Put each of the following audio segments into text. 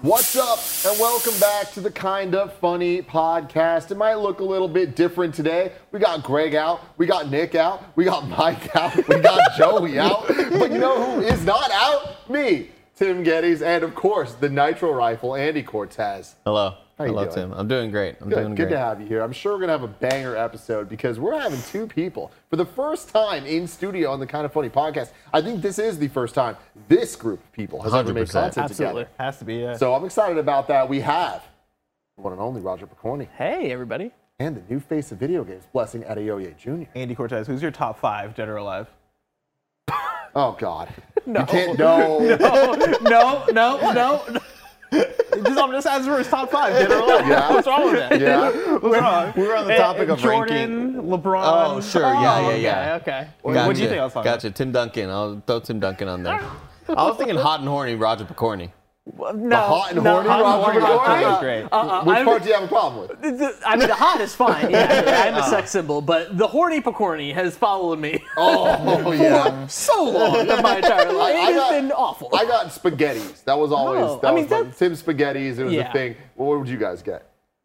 What's up, and welcome back to the Kinda Funny podcast. It might look a little bit different today. We got Greg out, we got Nick out, we got Mike out, we got Joey out. But you know who is not out? Me, Tim Geddes, and of course, the Nitro Rifle, Andy Cortez. Hello. How you Hello, doing? Tim. I'm doing great. Good to have you here. I'm sure we're going to have a banger episode because we're having two people for the first time in studio on the Kinda Funny podcast. I think this is the first time this group of people has ever made 100%. content Absolutely. together. Has to be, yeah. So I'm excited about that. We have the one and only Roger Picorni Hey, everybody. and the new face of video games, Blessing Adeoye Jr. Andy Cortez, who's your top 5, dead or alive? Oh, God. No. You can't, no. No. I'm just asking for his top 5, dead or alive. Yeah. What's wrong with that? Yeah. What's wrong? We were on the topic of Jordan, ranking. LeBron. Oh, sure. Yeah. Okay. What do you think I was talking Gotcha. Tim Duncan. I'll throw Tim Duncan on there. I was thinking hot and horny Roger Picorni. No. hot and horny Roger Picorni? Great. Which part do you have a problem with? I mean, the hot is fine. Yeah, I'm a sex symbol, but the horny Picorni has followed me Oh, yeah. so long in my entire life. It has been awful. I got spaghettis. That was always, Oh, that I mean, was my, that's- Tim Spaghettis. It was a Yeah. thing. What would you guys get?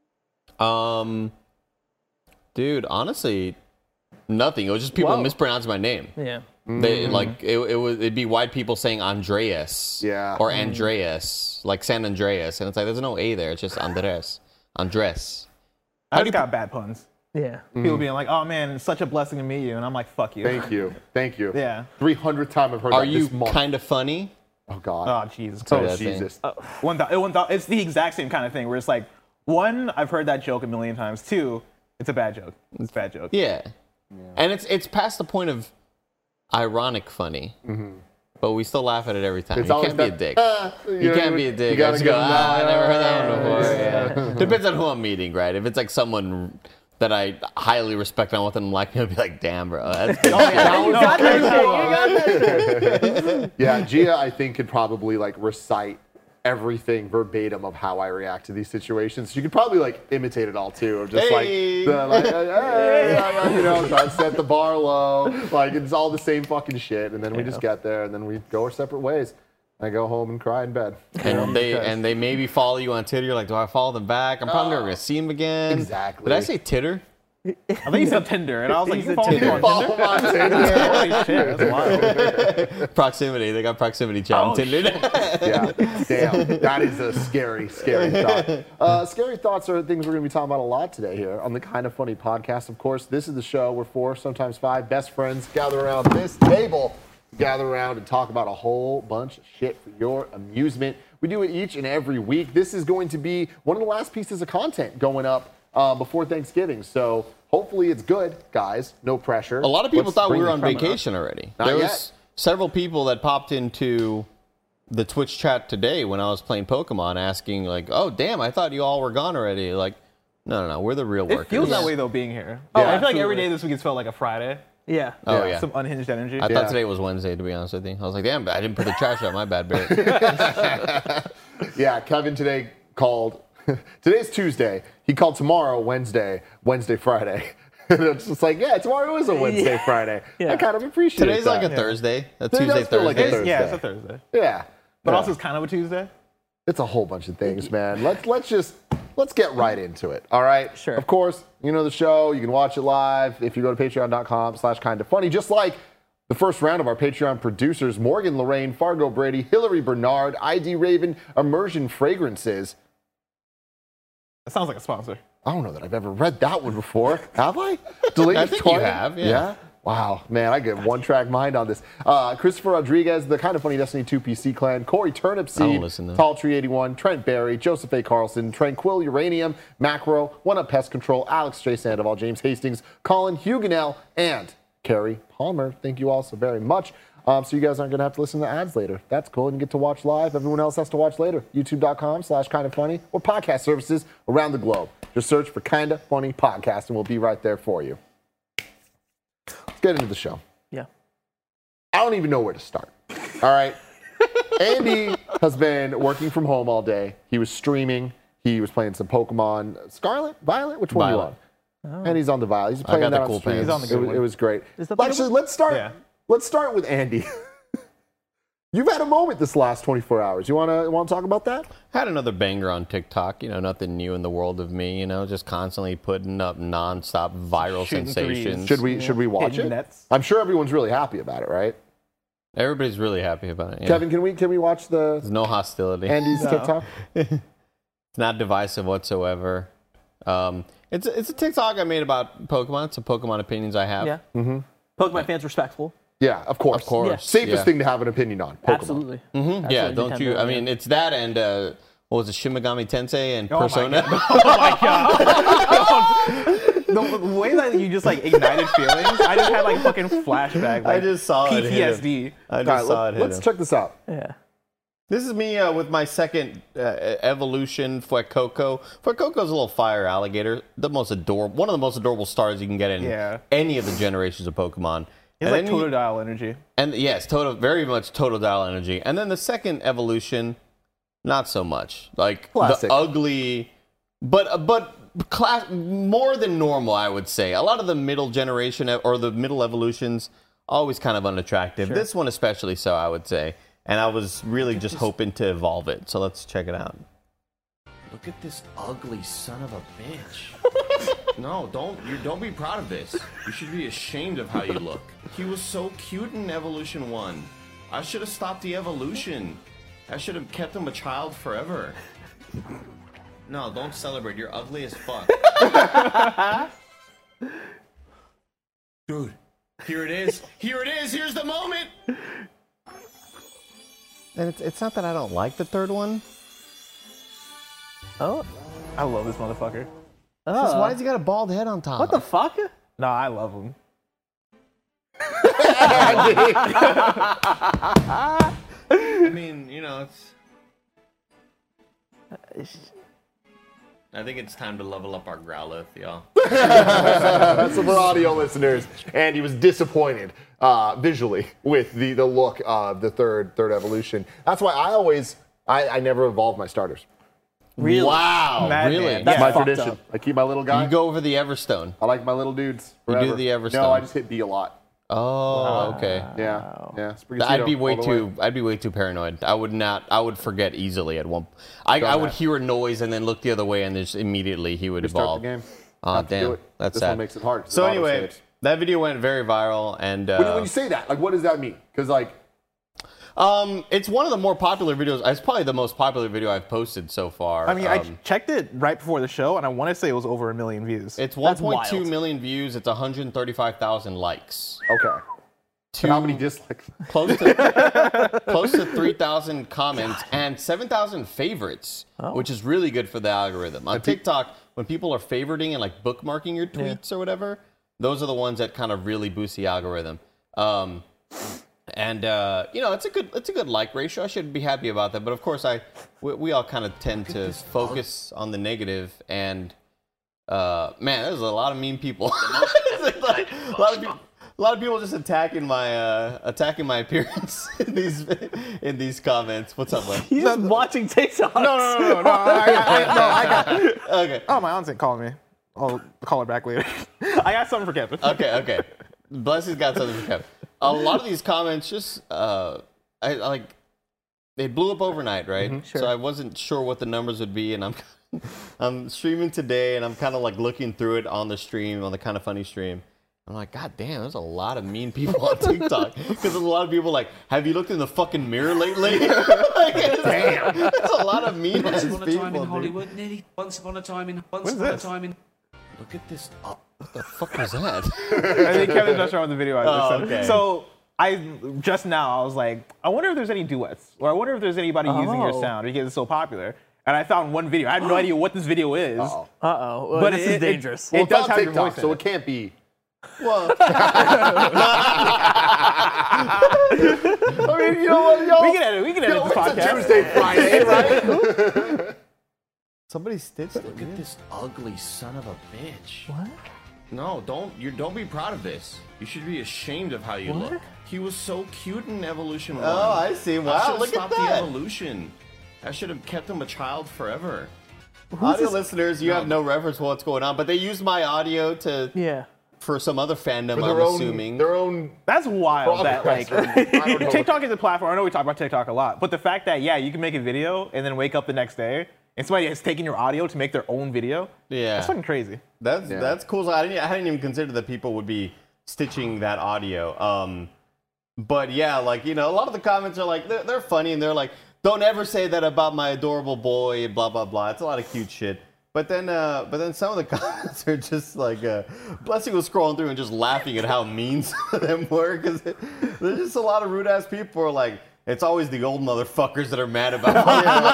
Dude, honestly, nothing. It was just people Whoa. mispronouncing my name. Yeah. They like it'd be white people saying Andreas. Yeah. Or Andreas, like San Andreas, and it's like there's no A there. It's just Andres. Andres. I just got bad puns. Yeah. People being like, oh man, it's such a blessing to meet you. And I'm like, fuck you. Thank you. Thank you. Yeah. 300th time I've heard Are that you this month. kind of funny? Oh, God. Oh, Jesus Oh, Christ. Jesus. It's the exact same kind of thing where it's like, one, I've heard that joke a million times. Two, it's a bad joke. It's a bad joke. Yeah. And it's past the point of ironic funny. But we still laugh at it every time. It's You always can't be a that, dick. you You know, can't be a dick. You gotta Just go, go, I never heard that one before. yeah. Yeah. Depends on who I'm meeting, right? If it's like someone that I highly respect and I want them to like me, I'll be like, damn, bro. That's good. You got that shit. You got that shit. Yeah, Gia, I think, could probably like recite everything verbatim of how I react to these situations. She could probably like imitate it all too, of just Hey. hey, you know, try to set the bar low. Like it's all the same fucking shit, and then we just get there, and then we go our separate ways. I go home and cry in bed. And they maybe follow you on Twitter. You're like, do I follow them back? I'm probably never gonna see them again. Exactly. Did I say Titter? I think he said Tinder. And I was like, He's you a can follow me Tinder. on Follow Tinder? my Tinder. Holy shit, that's wild. Proximity. They got proximity chat on Oh, Tinder. Yeah, damn. That is a scary, scary thought. Scary thoughts are things we're going to be talking about a lot today here on the Kinda Funny podcast. Of course, this is the show where 4, sometimes 5 best friends gather around this table, gather around and talk about a whole bunch of shit for your amusement. We do it each and every week. This is going to be one of the last pieces of content going up before Thanksgiving. So hopefully it's good, guys. No pressure. A lot of people Let's thought we bring were the on crema. vacation already. Not There yet. was several people that popped into the Twitch chat today when I was playing Pokemon asking like, oh, damn, I thought you all were gone already. Like, no, we're the real workers. It feels that way, though, being here. Yeah, I feel like every absolutely. day this week has felt like a Friday. Yeah. Oh, yeah. Some unhinged energy. I Yeah. thought today was Wednesday, to be honest with you. I was like, damn, I didn't put the trash out. My bad, Barrett. Yeah, Kevin today called. Today's Tuesday. He called tomorrow Wednesday, Friday. And it's just like, yeah, tomorrow is a Wednesday, Yeah. Friday. Yeah. I kind of appreciate Today's that. like a Thursday. A Today Tuesday, does feel like a Thursday. Thursday. Yeah, it's a Thursday. Yeah. But Yeah. also, it's kind of a Tuesday. It's a whole bunch of things, man. Let's get right into it. All right. Sure. Of course, you know the show. You can watch it live if you go to patreon.com/kindafunny. Just like the first round of our Patreon producers: Morgan Lorraine, Fargo Brady, Hillary Bernard, ID Raven, Immersion Fragrances. That sounds like a sponsor. I don't know that I've ever read that one before. Have I? Deleted I think you twice? have, yeah. Wow, man, I get one-track mind on this. Christopher Rodriguez, the Kinda Funny Destiny 2 PC clan, Corey Turnipseed, listen to Tall Tree 81, Trent Barry, Joseph A. Carlson, Tranquil Uranium, Macro, One Up Pest Control, Alex J. Sandoval, James Hastings, Colin Huguenel, and Carrie Palmer. Thank you all so very much. So you guys aren't going to have to listen to ads later. That's cool. And you get to watch live. Everyone else has to watch later. YouTube.com/kindafunny or podcast services around the globe. Just search for Kinda Funny Podcast and we'll be right there for you. Let's get into the show. Yeah. I don't even know where to start. All right. Andy has been working from home all day. He was streaming. He was playing some Pokemon Scarlet, Violet. Which one are you Violet. on? And he's on the Violet. He's playing got that the on cool stream. pants. He's on the good one. It was great. Is that But the actually, good one? let's start. Yeah. Let's start with Andy. You've had a moment this last 24 hours. You want to talk about that? Had another banger on TikTok. Nothing new in the world of me. Just constantly putting up nonstop viral Shooting sensations. threes. Should we watch Hitting it? nets. I'm sure everyone's really happy about it, right? Everybody's really happy about it. Yeah. Kevin, can we watch There's no hostility. Andy's TikTok? It's not divisive whatsoever. It's a TikTok I made about Pokemon. It's a Pokemon opinions I have. Yeah. Pokemon fans respectful. Yeah, of course. Of course. Yeah. Safest Yeah. thing to have an opinion on. Pokemon. Absolutely. Yeah, don't you? I mean, it's that and what was it, Shin Megami Tensei and Persona? The way that you just like ignited feelings, I just had like fucking flashback. Like, I just saw it hit him. PTSD. I just All right, saw it hit let's him. check this out. Yeah. This is me with my second evolution, Fuecoco. Fuecoco's a little fire alligator. One of the most adorable stars you can get in any of the generations of Pokemon. It's like Totodile energy. And yes, very much Totodile energy. And then the second evolution, not so much. Like Classic. the ugly, but more than normal, I would say. A lot of the middle generation or the middle evolutions, always kind of unattractive. Sure. This one especially so, I would say. And I was really just hoping to evolve it. So let's check it out. Look at this ugly son of a bitch. No, don't be proud of this. You should be ashamed of how you look. He was so cute in Evolution 1. I should have stopped the evolution. I should have kept him a child forever. No, don't celebrate. You're ugly as fuck. Dude, here it is. Here it is. Here's the moment. And it's not that I don't like the third one. Oh. I love this motherfucker. Just why has he got a bald head on top? What the fuck? No, I love him. I mean, I think it's time to level up our Growlithe, y'all. So for audio listeners, Andy was disappointed visually with the look of the third evolution. That's why I never evolved my starters. Really? Wow, Madman. really? That's My fucked tradition. up. I keep my little guy. You go over the Everstone. I like my little dudes. You do forever. the Everstone. No, I just hit B a lot. Oh, okay. Yeah. I'd be way Sprigatito all the too paranoid. I would forget easily at one. I would hear a noise and then look the other way and just immediately he would Restart evolve. the game. Oh Have to do damn, it. that's This sad. one makes it hard. So It anyway, auto-saves. that video went very viral and When you say that, like, what does that mean? Because it's one of the more popular videos. It's probably the most popular video I've posted so far. I mean, I checked it right before the show, and I want to say it was over 1 million views. It's That's 1.2 wild. million views. It's 135,000 likes. okay. And how many dislikes? Close to 3,000 comments and 7,000 favorites, which is really good for the algorithm. On TikTok, when people are favoriting and like bookmarking your tweets or whatever, those are the ones that kind of really boost the algorithm. It's a good like ratio. I should be happy about that. But of course, we all kind of tend to focus on the negative and man, there's a lot of mean people. A lot of people just attacking my appearance in these comments. What's up, man? He's just watching TikToks. No. I got. Okay. Oh, my aunt's calling me. I'll call her back later. I got something for Kevin. Okay. Blessing's got something for Kevin. A lot of these comments just they blew up overnight, right? Sure. So I wasn't sure what the numbers would be, and I'm streaming today, and I'm kind of like looking through it on the stream, on the Kind of Funny stream. I'm like, God damn, there's a lot of mean people on TikTok. Because there's a lot of people like, have you looked in the fucking mirror lately? Damn. There's a lot of mean Once people. upon a time in dude. Hollywood, nearly. Once upon a time in. Once What's upon a this? time in. Look at this. What the fuck was that? I think Kevin's not showing the video I just sent. okay. So just now I was like, I wonder if there's any duets, or I wonder if there's anybody using your sound because it's so popular. And I found one video. I had no idea what this video is. Uh-oh. Uh-oh. Well, But this is dangerous. It It's does on have your TikTok, voice in so it. it can't be. Well, I mean, you know what, y'all? We can edit You know, the it's a podcast. Tuesday, Friday, right? somebody stitched it. Look at this ugly son of a bitch. What? No, don't be proud of this. You should be ashamed of how you look. He was so cute in Evolution 1. Oh, I see. I Wow, should have look at stopped the that. evolution. I should have kept him a child forever. Audio listeners, you have no reference for what's going on, but they used my audio to Yeah. for some other fandom, For I'm their own, assuming. their own. That's wild. That like progress. I don't know. TikTok is a platform. I know we talk about TikTok a lot, but the fact that you can make a video and then wake up the next day and somebody has taken your audio to make their own video. Yeah. That's fucking crazy. That's cool. So I hadn't even considered that people would be stitching that audio. But yeah, like, you know, a lot of the comments are like, they're funny and they're like, don't ever say that about my adorable boy, blah, blah, blah. It's a lot of cute shit. But then some of the comments are just like, Blessy was scrolling through and just laughing at how mean some of them were, because there's just a lot of rude ass people who are like, it's always the old motherfuckers that are mad about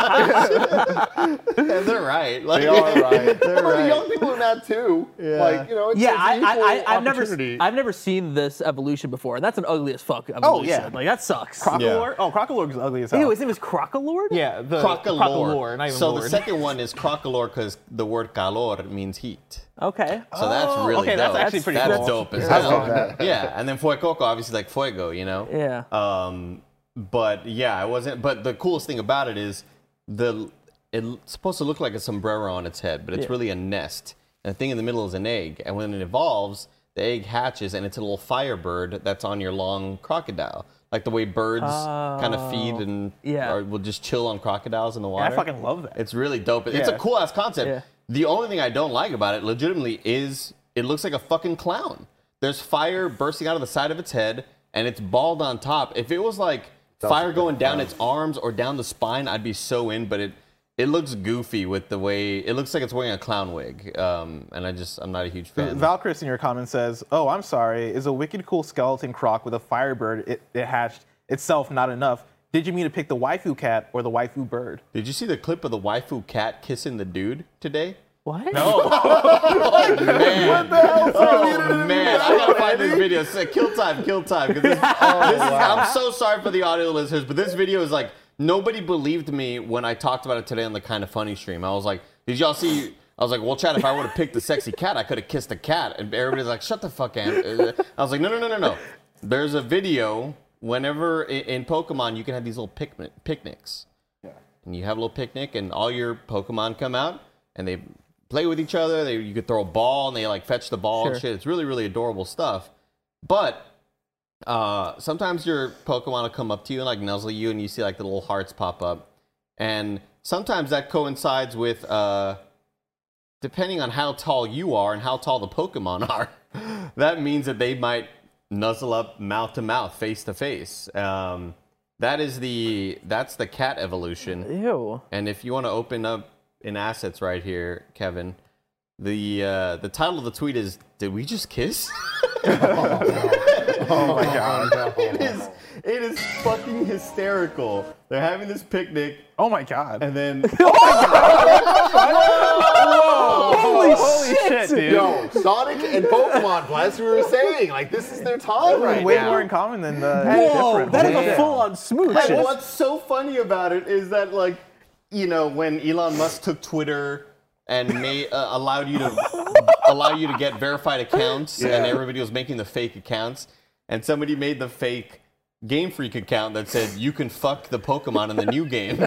it. And they're right. Like, They are right. They're Well, the right. young people are mad too. Yeah. Like, you know, it's, Yeah, it's an equal opportunity. I've never seen this evolution before, and that's an ugly as fuck evolution. Oh, yeah. Like, that sucks. Crocolore? Oh, Crocolore is ugly as hell. Ew, his name is Crocalord? Yeah, the Crocolore. not even So Lord. the second one is Crocolore because the word calor means heat. Okay. So that's really okay, that's dope. actually pretty That's cool. dope as I hell. love that. Yeah, and then Fuecoco, obviously like fuego, you know? Yeah. But yeah, it wasn't. But the coolest thing about it is it's supposed to look like a sombrero on its head, but it's Yeah. really a nest. And the thing in the middle is an egg. And when it evolves, the egg hatches and it's a little firebird that's on your long crocodile. Like the way birds kind of feed and Yeah. or will just chill on crocodiles in the Yeah, water. I fucking love that. It's really dope. It's a Yeah. cool ass concept. Yeah. The only thing I don't like about it, legitimately, is it looks like a fucking clown. There's fire bursting out of the side of its head, and it's bald on top. If it was like fire going down its arms or down the spine, I'd be so in. But it looks goofy with the way it looks like it's wearing a clown wig, and I'm not a huge fan. Valchris in your comment says, "Oh, I'm sorry. Is a wicked cool skeleton croc with a firebird it hatched itself not enough? Did you mean to pick the waifu cat or the waifu bird?" Did you see the clip of the waifu cat kissing the dude today? What? No. Man. Oh man, I gotta find this video. It's like, kill time. 'Cause I'm so sorry for the audio listeners, but this video is like, nobody believed me when I talked about it today on the Kind of Funny stream. I was like, did y'all see? I was like, well, Chad, if I would have picked the sexy cat, I could have kissed the cat. And everybody's like, shut the fuck up. I was like, no. There's a video. Whenever in Pokemon, you can have these little picnics. Yeah. And you have a little picnic, and all your Pokemon come out, and they play with each other. You could throw a ball and they like fetch the ball and shit. It's really, really adorable stuff. But sometimes your Pokemon will come up to you and like nuzzle you and you see like the little hearts pop up. And sometimes that coincides with, depending on how tall you are and how tall the Pokemon are, that means that they might nuzzle up mouth to mouth, face to face. That's the cat evolution. Ew. And if you want to open up in assets right here, Kevin, the title of the tweet is, "Did we just kiss?" Oh my god. It is fucking hysterical. They're having this picnic, Oh my god. and then Holy shit, dude. Yo, Sonic and Pokemon, as we were saying, like, this is their time right Way now. more in common than Whoa, different. that is Holy a shit. full-on smooch. and what's so funny about it is that, like, you know, when Elon Musk took Twitter and allowed you to get verified accounts, and everybody was making the fake accounts, and somebody made the fake Game Freak account that said you can fuck the Pokemon in the new games.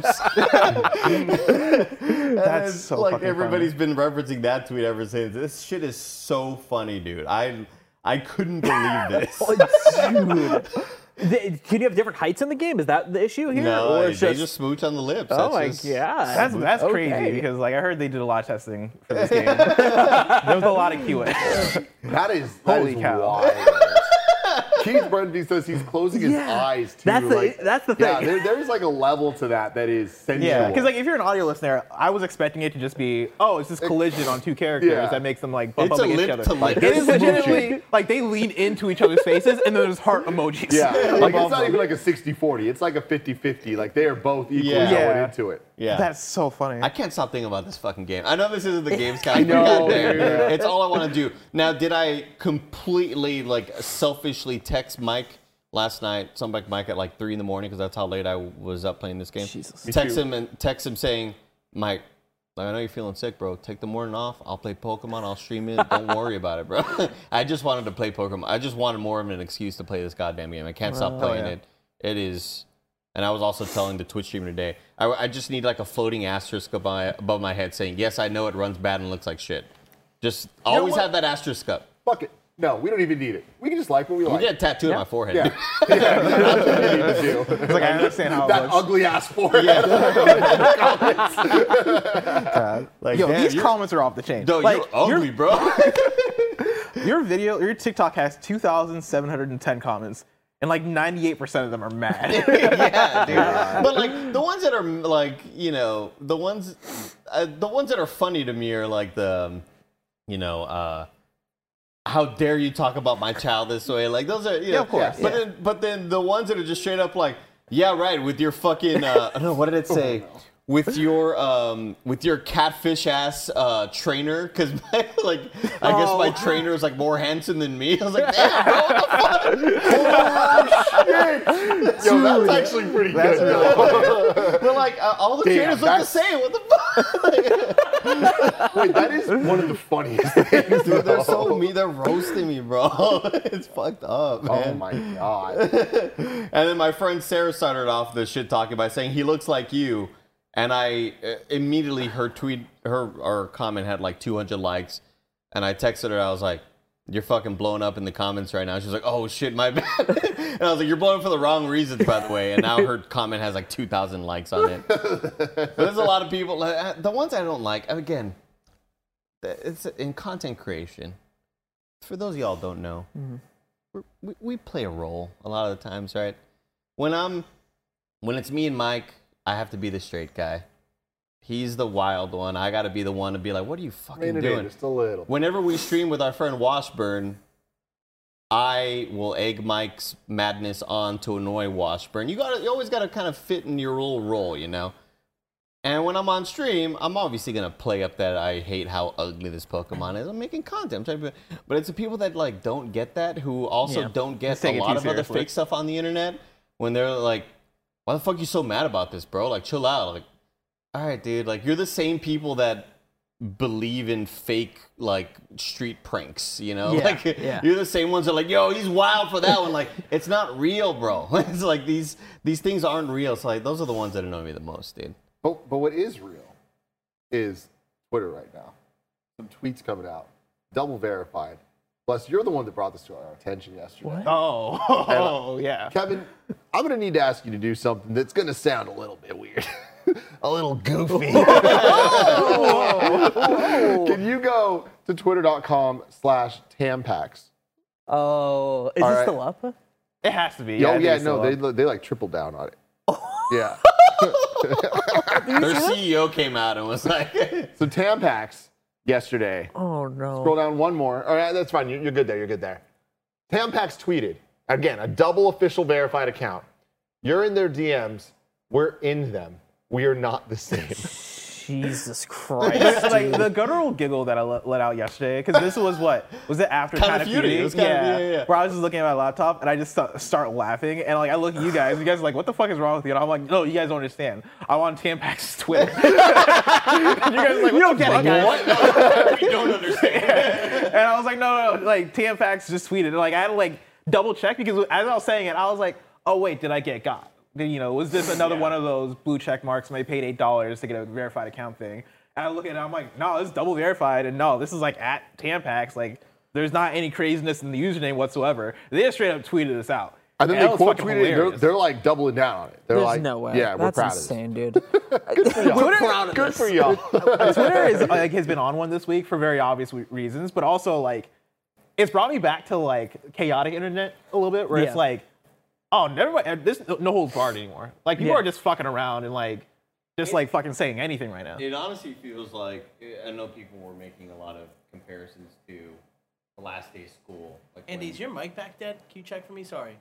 That's so like fucking everybody's been referencing that tweet ever since. This shit is so funny, dude. I couldn't believe this. Dude. Can you have different heights in the game? Is that the issue here? No, or they it's just smooch on the lips. Oh That's my just- god. That's crazy Okay. because like I heard they did a lot of testing for this game. There was a lot of QA. That is Holy cow. wild. Keith Brenby says he's closing his eyes too. That's the Yeah, thing. there's like a level to that is sensual. Yeah, because like if you're an audio listener, I was expecting it to just be, oh, it's this collision on two characters Yeah. that makes them like bump It's up a against each lip other. to lip. It is They're legitimately like they lean into each other's faces and then there's heart emojis. yeah, like above it's not them. even like a 60-40. It's like a 50-50. Like they are both equally Yeah. going Yeah. into it. Yeah. That's so funny. I can't stop thinking about this fucking game. I know this isn't the games kind I of know, goddamn. dude. It's all I want to do. Now, did I completely like selfishly text Mike last night? Some like Mike at like 3 a.m. because that's how late I was up playing this game. Jesus. Text him saying, Mike, like, I know you're feeling sick, bro. Take the morning off. I'll play Pokemon. I'll stream it. Don't worry about it, bro. I just wanted to play Pokemon. I just wanted more of an excuse to play this goddamn game. I can't stop playing it. It is. And I was also telling the Twitch streamer today, I just need like a floating asterisk above my head saying, yes, I know it runs bad and looks like shit. Just always what? have that asterisk up. Fuck it. No, we don't even need it. We can just like what we You like. get a tattoo on my forehead. Yeah. Yeah, that's what we need to do. It's like I understand how it That looks. ugly ass forehead. Like, Yo, damn, these you're- comments are off the chain. Yo, like, you're ugly, bro. your TikTok has 2,710 comments, and like 98% of them are mad. Yeah, dude. But like the ones that are like, you know, the ones that are funny to me are like the, you know, how dare you talk about my child this way? Like those are, you know, of course, But then the ones that are just straight up like, yeah, right, with your fucking, I don't know, what did it say? With your catfish ass trainer, because like I guess my trainer is like more handsome than me. I was like, damn, bro, what the fuck? Yo, that's actually pretty good. But like all the Damn, trainers look the same. What the fuck? Wait, that is one of the funniest things. Dude, they're though. so mean. They're roasting me, bro. It's fucked up, man. Oh my god. And then my friend Sarah started off the shit talking by saying he looks like you, and I immediately her comment had like 200 likes, and I texted her. I was like, "You're fucking blowing up in the comments right now." She's like, "Oh shit, my bad." And I was like, "You're blowing up for the wrong reasons, by the way." And now her comment has like 2,000 likes on it. But there's a lot of people. The ones I don't like, again, it's in content creation. For those of y'all who don't know, we play a role a lot of the times, right? When it's me and Mike, I have to be the straight guy. He's the wild one. I got to be the one to be like, "What are you fucking doing?" Just a little. Whenever we stream with our friend Washburn, I will egg Mike's madness on to annoy Washburn. You always gotta kind of fit in your little role, you know. And when I'm on stream, I'm obviously gonna play up that I hate how ugly this Pokemon is. I'm making content, but it's the people that like don't get that, who also don't get take a it lot too of other seriously. fake stuff on the internet. When they're like, "Why the fuck you so mad about this, bro? Like, chill out." Like, all right, dude. Like, you're the same people that believe in fake like street pranks, you know? Yeah, Like you're the same ones that are like, "Yo, he's wild for that one." Like, it's not real, bro. It's like these things aren't real. So like those are the ones that annoy me the most, dude. But what is real is Twitter right now. Some tweets coming out, double verified. Plus, you're the one that brought this to our attention yesterday. Oh, yeah. Kevin, I'm going to need to ask you to do something that's going to sound a little bit weird. A little goofy. Can you go to twitter.com/Tampax? Oh, is All this right. still up? It has to be. Oh, I think yeah, it's no, still they like tripled down on it. Yeah. Their CEO came out and was like, So Tampax yesterday. Oh no. Scroll down one more. All right, that's fine. You're good there. You're good there. Tampax tweeted, again, a double official verified account. You're in their DMs. We're in them. We are not the same. Jesus Christ. like the guttural giggle that I let out yesterday, because this was what? Was it after Kinda Kind of Feuding? It was Kinda Feuding, yeah. Where I was just looking at my laptop and I just start laughing, and like I look at you guys are like, "What the fuck is wrong with you?" And I'm like, "No, you guys don't understand. I'm on Tampax's Twitter." And you guys are like, "We don't get it, guys." "We don't understand." And I was like, no, like Tampax just tweeted. And like I had to like double check, because as I was saying it, I was like, "Oh wait, did I get got? You know, was this another one of those blue check marks and I paid $8 to get a verified account thing?" And I look at it, I'm like, "No, this is double verified, and no, this is like at Tampax. Like, there's not any craziness in the username whatsoever." They just straight up tweeted us out. And then that they was quote fucking tweeted, hilarious. they're like doubling down on it. They're There's like, no way. yeah, we're That's proud insane, dude. of this. We're proud of Good this. for y'all. Twitter is has been on one this week for very obvious reasons, but also like it's brought me back to like chaotic internet a little bit, where Yeah. it's like, oh, never mind, this no holds barred anymore. Like people Yeah. are just fucking around and like just like fucking saying anything right now. It honestly feels like, I know people were making a lot of comparisons to the last day of school. Like Andy, is your mic back dead? Can you check for me? Sorry.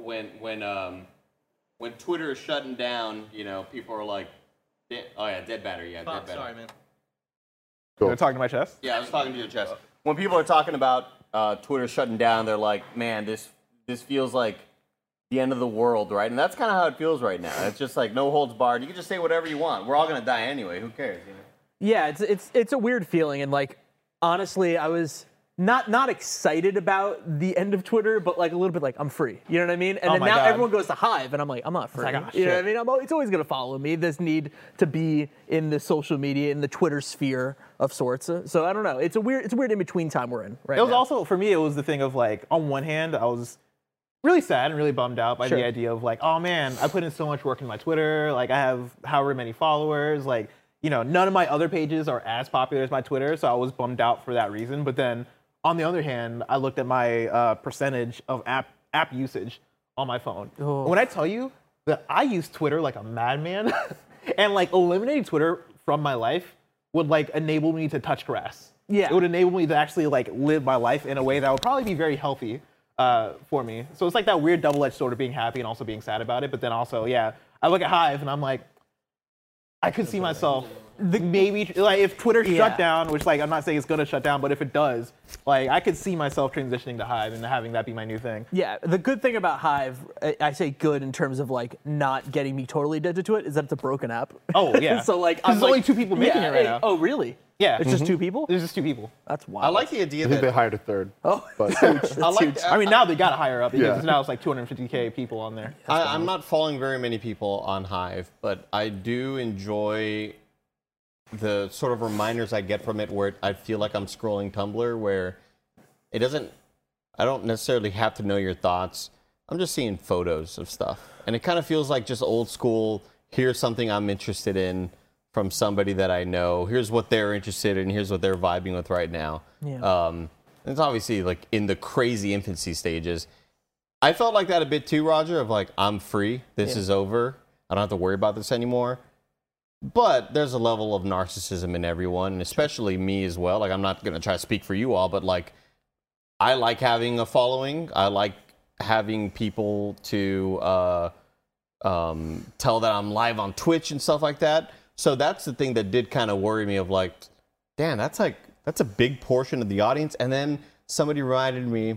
when Twitter is shutting down, you know, people are like, "Oh yeah, dead battery, yeah, Fuck, dead battery." sorry, man. They're talking to my chest. Yeah, I was talking to your chest. When people are talking about Twitter shutting down, they're like, "Man, this feels like the end of the world," right? And that's kind of how it feels right now. It's just like no holds barred. You can just say whatever you want. We're all gonna die anyway. Who cares? You know? Yeah, it's a weird feeling, and like honestly, I was not excited about the end of Twitter, but like a little bit like I'm free. You know what I mean? And Oh then my now God. everyone goes to Hive, and I'm like, I'm not free. like, ah, you know what I shit. mean? It's always gonna follow me. This need to be in the social media, in the Twitter sphere of sorts. So I don't know. It's a weird in between time we're in right It was now. also, for me, it was the thing of like, on one hand, I was really sad and really bummed out by Sure. the idea of like, oh man, I put in so much work in my Twitter. Like, I have however many followers. Like, you know, none of my other pages are as popular as my Twitter, so I was bummed out for that reason. But then, on the other hand, I looked at my percentage of app usage on my phone. Oh. When I tell you that I use Twitter like a madman, and like eliminating Twitter from my life would like enable me to touch grass. Yeah. It would enable me to actually like live my life in a way that would probably be very healthy for me. So it's like that weird double-edged sword of being happy and also being sad about it. But then also, yeah, I look at Hive and I'm like, I could see myself maybe like if Twitter shut down, which like I'm not saying it's gonna shut down, but if it does, like I could see myself transitioning to Hive and having that be my new thing. Yeah, the good thing about Hive, I say good in terms of like not getting me totally addicted to it, is that it's a broken app. Oh yeah. So like, there's only 2 people making it right now. Oh really? Yeah. It's just 2 people. There's just 2 people. That's wild. I like the idea I think they that hired a third. Oh, But I like. I mean, now they got to hire up because Yeah. now it's like 250K people on there. I'm not following very many people on Hive, but I do enjoy the sort of reminders I get from it where I feel like I'm scrolling Tumblr, where it doesn't, I don't necessarily have to know your thoughts. I'm just seeing photos of stuff. And it kind of feels like just old school, here's something I'm interested in from somebody that I know. Here's what they're interested in. Here's what they're vibing with right now. Yeah. It's obviously like in the crazy infancy stages. I felt like that a bit too, Roger, of like, I'm free. This is over. I don't have to worry about this anymore. But there's a level of narcissism in everyone, and especially me as well. Like, I'm not going to try to speak for you all, but like, I like having a following. I like having people to tell that I'm live on Twitch and stuff like that. So that's the thing that did kind of worry me of like, damn, that's a big portion of the audience. And then somebody reminded me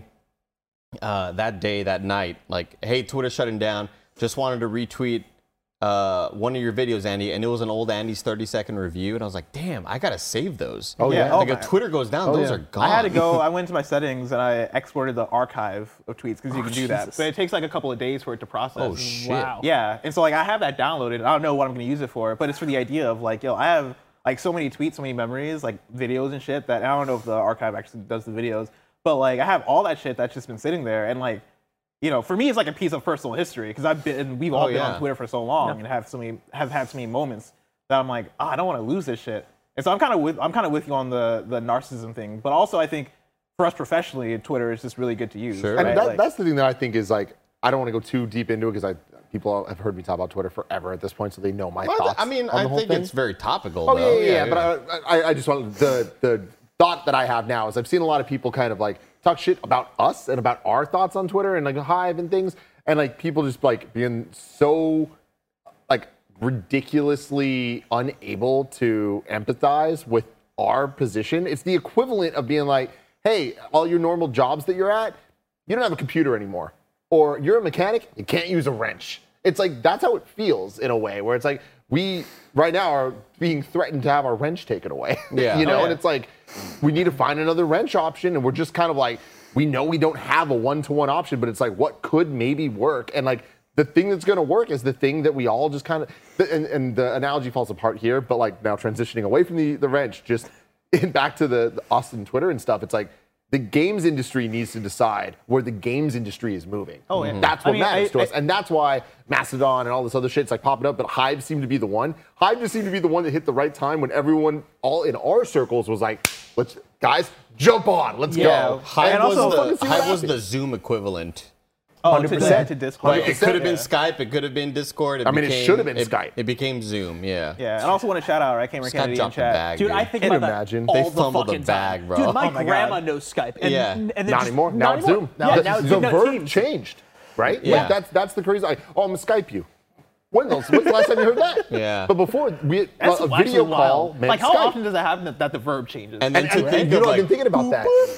that day, that night, like, hey, Twitter's shutting down. Just wanted to retweet one of your videos, Andy, and it was an old Andy's 30-second review, and I was like, damn, I gotta save those. Oh, yeah. Like Oh, if Twitter goes down, those are gone. I had to go. I went to my settings and I exported the archive of tweets because you can do that. Jesus. But it takes like a couple of days for it to process. Oh shit. Wow. Yeah, and so like I have that downloaded. And I don't know what I'm gonna use it for, but it's for the idea of like, yo, I have like so many tweets, so many memories, like videos and shit that I don't know if the archive actually does the videos, but like I have all that shit that's just been sitting there, and like, you know, for me it's like a piece of personal history because we've all been on Twitter for so long and have had so many moments that I'm like, I don't want to lose this shit. And so I'm kind of with you on the narcissism thing, but also I think for us professionally, Twitter is just really good to use. Sure. And right? Like- that's the thing that I think is like, I don't want to go too deep into it because people have heard me talk about Twitter forever at this point, so they know my Well, thoughts. I mean, on the I whole think thing. it's very topical. Oh though. yeah. But I just want the thought that I have now is I've seen a lot of people kind of like talk shit about us and about our thoughts on Twitter and like Hive and things, and like people just like being so like ridiculously unable to empathize with our position. It's the equivalent of being like, hey, all your normal jobs that you're at, you don't have a computer anymore. Or you're a mechanic, you can't use a wrench. It's like, that's how it feels in a way, where it's like, we right now are being threatened to have our wrench taken away. Yeah. You know, Oh, yeah. and it's like, we need to find another wrench option, and we're just kind of like, we know we don't have a one-to-one option, but it's like, what could maybe work? And like, the thing that's gonna work is the thing that we all just kind of, and the analogy falls apart here, but like now transitioning away from the wrench, just back to the Austin Twitter and stuff, it's like, the games industry needs to decide where the games industry is moving. Oh, yeah. That's what I mean, matters to us. I- And that's why Mastodon and all this other shit's like popping up, but Hive seemed to be the one. Hive just seemed to be the one that hit the right time when everyone, all in our circles, was like, let's, guys, jump on, let's Yeah. go. Hive And was, also- the, see what Hive was happens. the Zoom equivalent. Oh, 100%. to Discord. Like, it could have been Yeah. Skype, it could have been Discord. I mean, it should have been Skype. It became Zoom, yeah. Yeah, and I also want to shout out, right, Cameron Scott Kennedy in dropped the chat. bag, Dude, I think Can you about imagine? that They all the fumbled the fucking bag, time. bro. Dude, my Oh my grandma God. knows Skype. And, Yeah. and then Not just- anymore. Now it's Zoom. Yeah, the now the verb Teams. changed, right? Yeah. Like that's the crazy. Like, oh, I'm gonna Skype you. When's the last time you heard that? Yeah. But before, That's a actually video call wild. meant Like, how Skype. often does that happen that the verb changes? And then to think You of know, I've like, been thinking about that.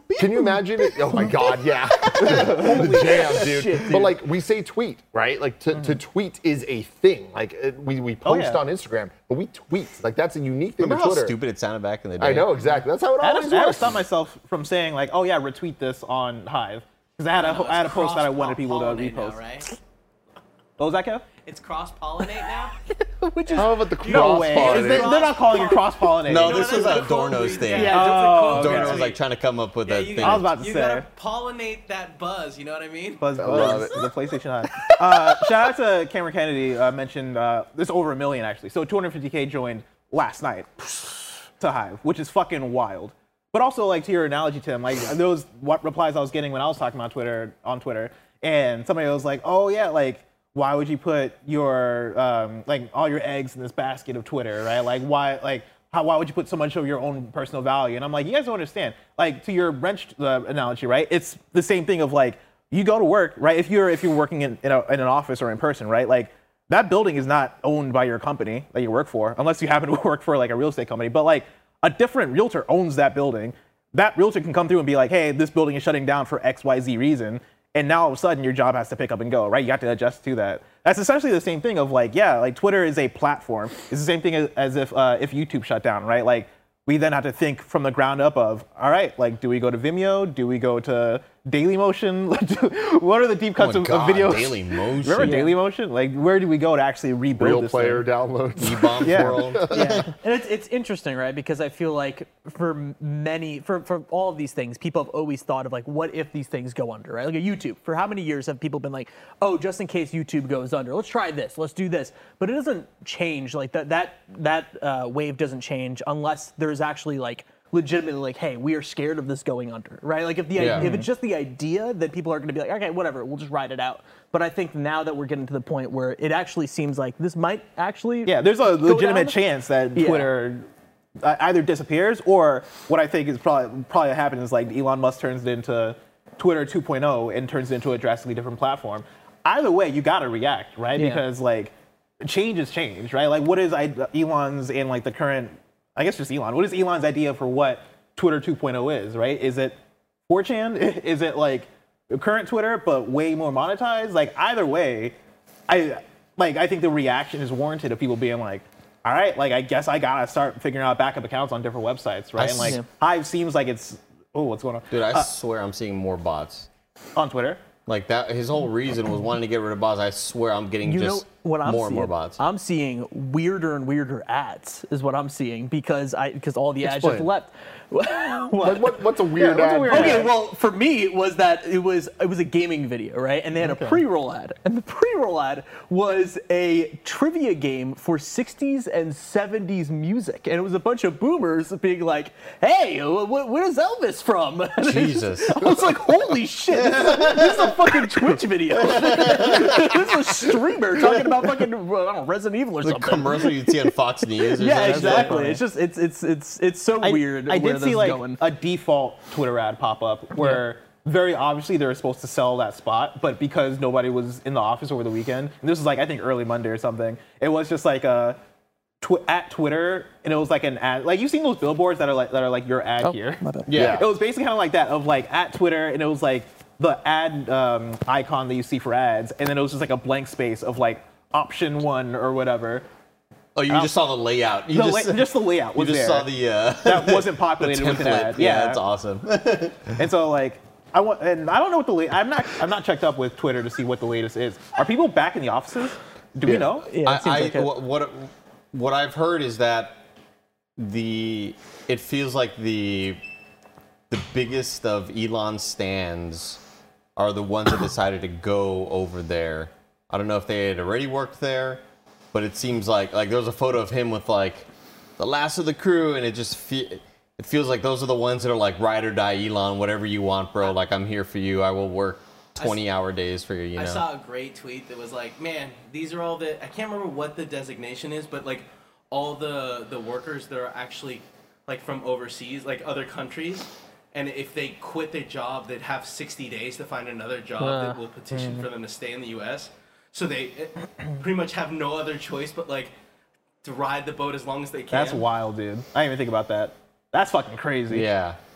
Can you imagine it? Oh my God, yeah. The jam, dude. But like we say tweet, right? Like to tweet is a thing. Like we post on Instagram, but we tweet. Like that's a unique thing Remember to how Twitter. stupid it sounded back in the day? I know, exactly. That's how it I always had to works. stop myself from saying like, oh yeah, retweet this on Hive. Because I had a post that I wanted people to Cross-pollinate repost. now, right? What was that, Kev? It's cross-pollinate now? How about the No way. cross They're not calling it cross-pollinate. No, No, this was that's a the quote Dorno's tweet. thing. Yeah, Oh, that's a okay. quote Dorno was tweet. like trying to come up with Yeah, that you thing. I was about to you say. gotta pollinate that buzz, you know what I mean? Buzz, love it. the PlayStation Hive. Shout out to Cameron Kennedy. Mentioned this over 1 million actually. So 250K joined last night to Hive, which is fucking wild. But also like to your analogy, Tim, like those what replies I was getting when I was talking about Twitter on Twitter, and somebody was like, oh yeah, like why would you put your like all your eggs in this basket of Twitter, right? Like why why would you put so much of your own personal value? And I'm like, you guys don't understand. Like to your wrench analogy, right? It's the same thing of like you go to work, right? If you're working in an office or in person, right? Like that building is not owned by your company that you work for, unless you happen to work for like a real estate company. But like a different realtor owns that building. That realtor can come through and be like, hey, this building is shutting down for XYZ reason. And now all of a sudden your job has to pick up and go, right? You have to adjust to that. That's essentially the same thing of like, yeah, like Twitter is a platform. It's the same thing as if YouTube shut down, right? Like we then have to think from the ground up of, all right, like do we go to Vimeo? Do we go to Dailymotion? What are the deep cuts of videos? Dailymotion. Remember Dailymotion? Like where do we go to actually rebuild Real this player thing? downloads. E-Bombs Yeah. World. Yeah, and it's interesting, right? Because I feel like for all of these things, people have always thought of like, what if these things go under, right? Like a YouTube. For how many years have people been like, oh, just in case YouTube goes under, let's try this, let's do this. But it doesn't change. Like that wave doesn't change unless there's actually like legitimately like, hey, we are scared of this going under, right? Like if it's just the idea that people are going to be like, okay, whatever, we'll just ride it out. But I think now that we're getting to the point where it actually seems like this might actually there's a go legitimate down. chance that Yeah. Twitter either disappears or what I think is probably happening is like Elon Musk turns it into Twitter 2.0 and turns it into a drastically different platform. Either way, you got to react, right? Yeah. Because like change is change, right? Like what is Elon's and like the current, I guess just Elon, what is Elon's idea for what Twitter 2.0 is, right? Is it 4chan? Is it like current Twitter but way more monetized? Like either way, I think the reaction is warranted of people being like, all right, like I guess I gotta start figuring out backup accounts on different websites, right? And like Hive seems like it's what's going on? Dude, I swear I'm seeing more bots. On Twitter? Like that, his whole reason was wanting to get rid of bots. I swear I'm getting You just know what I'm more seeing? and more bots. I'm seeing weirder and weirder ads is what I'm seeing because all the ads just Explain. left. What's a weird what's a ad? weird Okay, ad? well, for me, it was a gaming video, right? And they had a pre-roll ad, and the pre-roll ad was a trivia game for 60s and 70s music, and it was a bunch of boomers being like, "Hey, where's Elvis from?" Jesus. I was like, "Holy shit! This is a fucking Twitch video. This is a streamer talking about fucking I don't know, Resident Evil or The something." commercial you'd see on Fox News. Or Yeah, something. exactly. It's just it's so weird. I where did this see is like going. a default Twitter ad pop up where very obviously they were supposed to sell that spot, but because nobody was in the office over the weekend, and this was like I think early Monday or something, it was just like a at Twitter, and it was like an ad. Like you've seen those billboards that are like your ad here. my bad. Yeah, it was basically kind of like that of like at Twitter, and it was like the ad icon that you see for ads, and then it was just like a blank space of like option 1 or whatever. Oh, you just saw the layout. You Just the layout you was just there. saw the that wasn't the populated with an template. ad. Yeah, that's awesome. And so like I don't know what the I'm not checked up with Twitter to see what the latest is. Are people back in the offices? Do we know? Yeah, it seems like it. What I've heard is that it feels like the biggest of Elon's stands are the ones that decided to go over there. I don't know if they had already worked there, but it seems like there was a photo of him with like the last of the crew, and it feels like those are the ones that are like ride or die Elon, whatever you want, bro. Like I'm here for you. I will work 20-hour days for you. You know. I saw a great tweet that was like, man, these are all I can't remember what the designation is, but like all the workers that are actually like from overseas, like other countries, and if they quit their job, they'd have 60 days to find another job that will petition for them to stay in the U.S. So they pretty much have no other choice but like to ride the boat as long as they can. That's wild, dude. I didn't even think about that. That's fucking crazy. Yeah.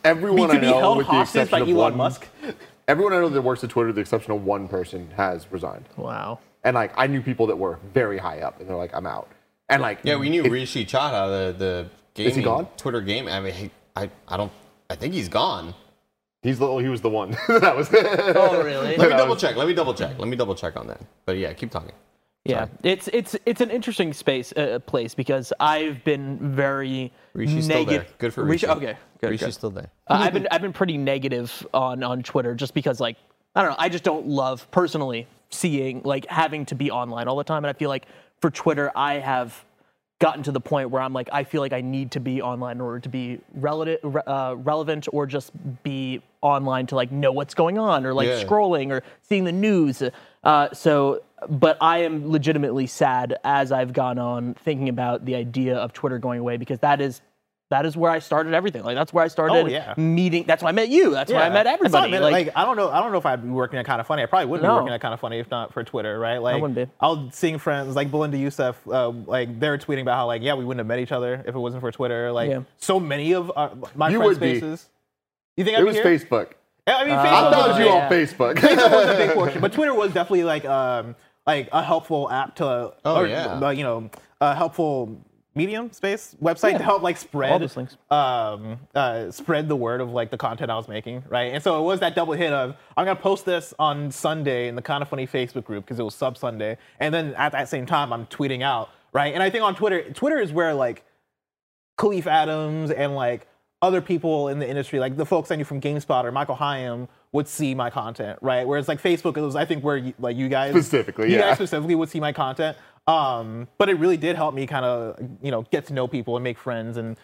Everyone to I be know, held with the hostage by exception of Elon one, Musk. everyone I know that works at Twitter, with the exception of one person, has resigned. Wow. And like, I knew people that were very high up, and they're like, I'm out. And like, Yeah, we knew Rishi Chadha, the gaming, Is he gone? Twitter game. I mean, I think he's gone. he was the one. That was. Oh, really? Let me double check. Let me double check on that. But yeah, keep talking. Yeah, it's an interesting place because I've been very Rishi's still there. negative. Good for Rishi. Okay, good. Rishi's still there. I've been pretty negative on Twitter just because like I don't know, I just don't love personally seeing like having to be online all the time, and I feel like for Twitter I have gotten to the point where I'm like I feel like I need to be online in order to be relevant or just be online to like know what's going on or like scrolling or seeing the news. But I am legitimately sad as I've gone on thinking about the idea of Twitter going away because that is where I started everything. Like that's where I started meeting. That's why I met you. That's why I met everybody. Like I don't know if I'd be working at Kind of Funny. I probably wouldn't be working at Kind of Funny if not for Twitter, right? Like wouldn't be. I was seeing friends like Belinda Youssef, like they're tweeting about how like we wouldn't have met each other if it wasn't for Twitter. Like so many of my friends' faces. You think I'd It be was here? Facebook. I mean, I Facebook found was you on Facebook. Facebook was a big portion, but Twitter was definitely like a helpful app to, a helpful medium space website to help like spread all those things. Spread the word of like the content I was making, right? And so it was that double hit of I'm gonna post this on Sunday in the Kind of Funny Facebook group because it was sub Sunday, and then at that same time I'm tweeting out, right? And I think on Twitter is where like Khalif Adams and like other people in the industry, like the folks I knew from GameSpot or Michael Hyam, would see my content, right? Whereas like Facebook, it was I think where you guys specifically would see my content. But it really did help me kind of get to know people and make friends, and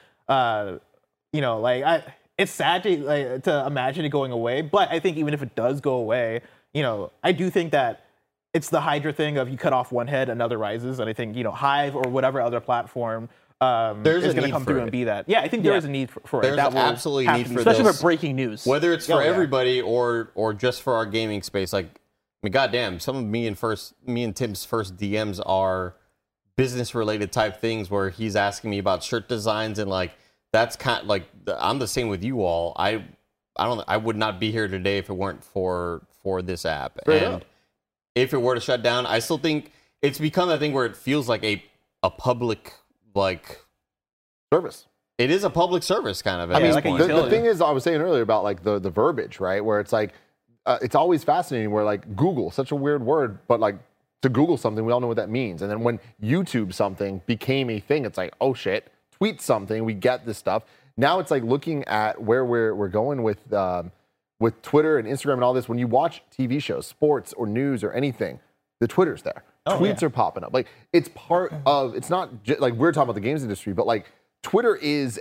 it's sad to imagine it going away. But I think even if it does go away, I do think that it's the Hydra thing of you cut off one head, another rises, and I think Hive or whatever other platform. There's is a going to need come for through it. and be that. Yeah, I think there is a need for it. There's That will absolutely have need to be for done. Especially those. for breaking news. Whether it's for everybody or just for our gaming space, like I mean, goddamn, some of me and Tim's first DMs are business related type things where he's asking me about shirt designs and like that's kind of like I'm the same with you all. I would not be here today if it weren't for this app. If it were to shut down, I still think it's become a thing where it feels like a public like service. It is a public service kind of. I mean, the thing is, I was saying earlier about like the verbiage, right? Where it's like, it's always fascinating where like Google, such a weird word, but like to Google something, we all know what that means. And then when YouTube something became a thing, it's like, oh shit, tweet something, we get this stuff. Now it's like looking at where we're going with Twitter and Instagram and all this. When you watch TV shows, sports or news or anything, the Twitter's there. Tweets are popping up. Like it's part of. It's not like we're talking about the games industry, but like Twitter is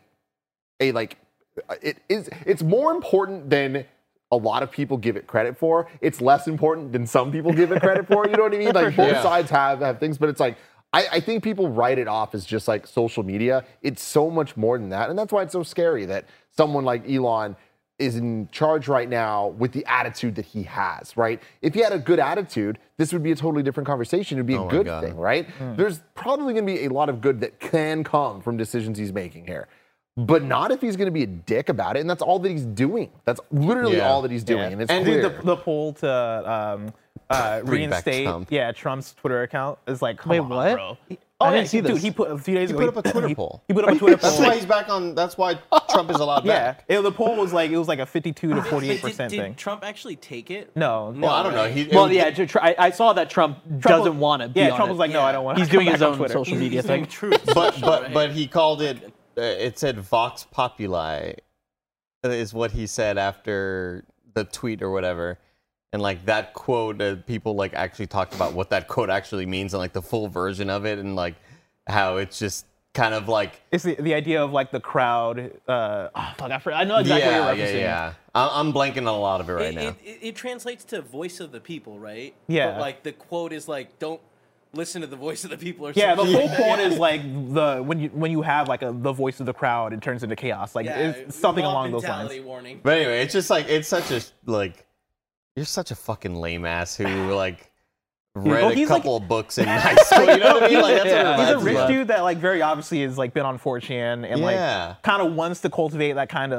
it's more important than a lot of people give it credit for. It's less important than some people give it credit for. You know what I mean? Like both sides have things, but it's like I think people write it off as just like social media. It's so much more than that, and that's why it's so scary that someone like Elon is in charge right now with the attitude that he has, right? If he had a good attitude, this would be a totally different conversation. It would be a good thing, right? There's probably going to be a lot of good that can come from decisions he's making here. But not if he's going to be a dick about it, and that's all that he's doing. That's literally all that he's doing, and it's clear. Dude, the poll to reinstate Trump's Twitter account is like, come on, what? bro. I didn't see this. Dude, he put a few days ago. He put up a Twitter poll. He put up a Twitter poll. That's why he's back on. That's why Trump is allowed back. The poll was like a 52 to 48% thing. Did Trump actually take it? No. Well, I don't know. I saw that Trump doesn't want to be on Trump was like, no, I don't want to. He's doing his own social media thing. But he called it. It said Vox Populi, is what he said after the tweet or whatever. And like that quote, people like actually talked about what that quote actually means and like the full version of it and like how it's just kind of like it's the idea of like the crowd. I know exactly what you're referencing. Yeah. I'm blanking on a lot of it right now. It translates to voice of the people, right? Yeah. But like the quote is like, don't listen to the voice of the people or something. something. The whole point is like when you have like the voice of the crowd, it turns into chaos. Like it's something along those lines. Warning. But anyway, it's just like it's such a like. You're such a fucking lame ass who like read a couple of books in high school. You know what I mean? Like that's he's a rich dude that like very obviously has like been on 4chan and like kind of wants to cultivate that kind of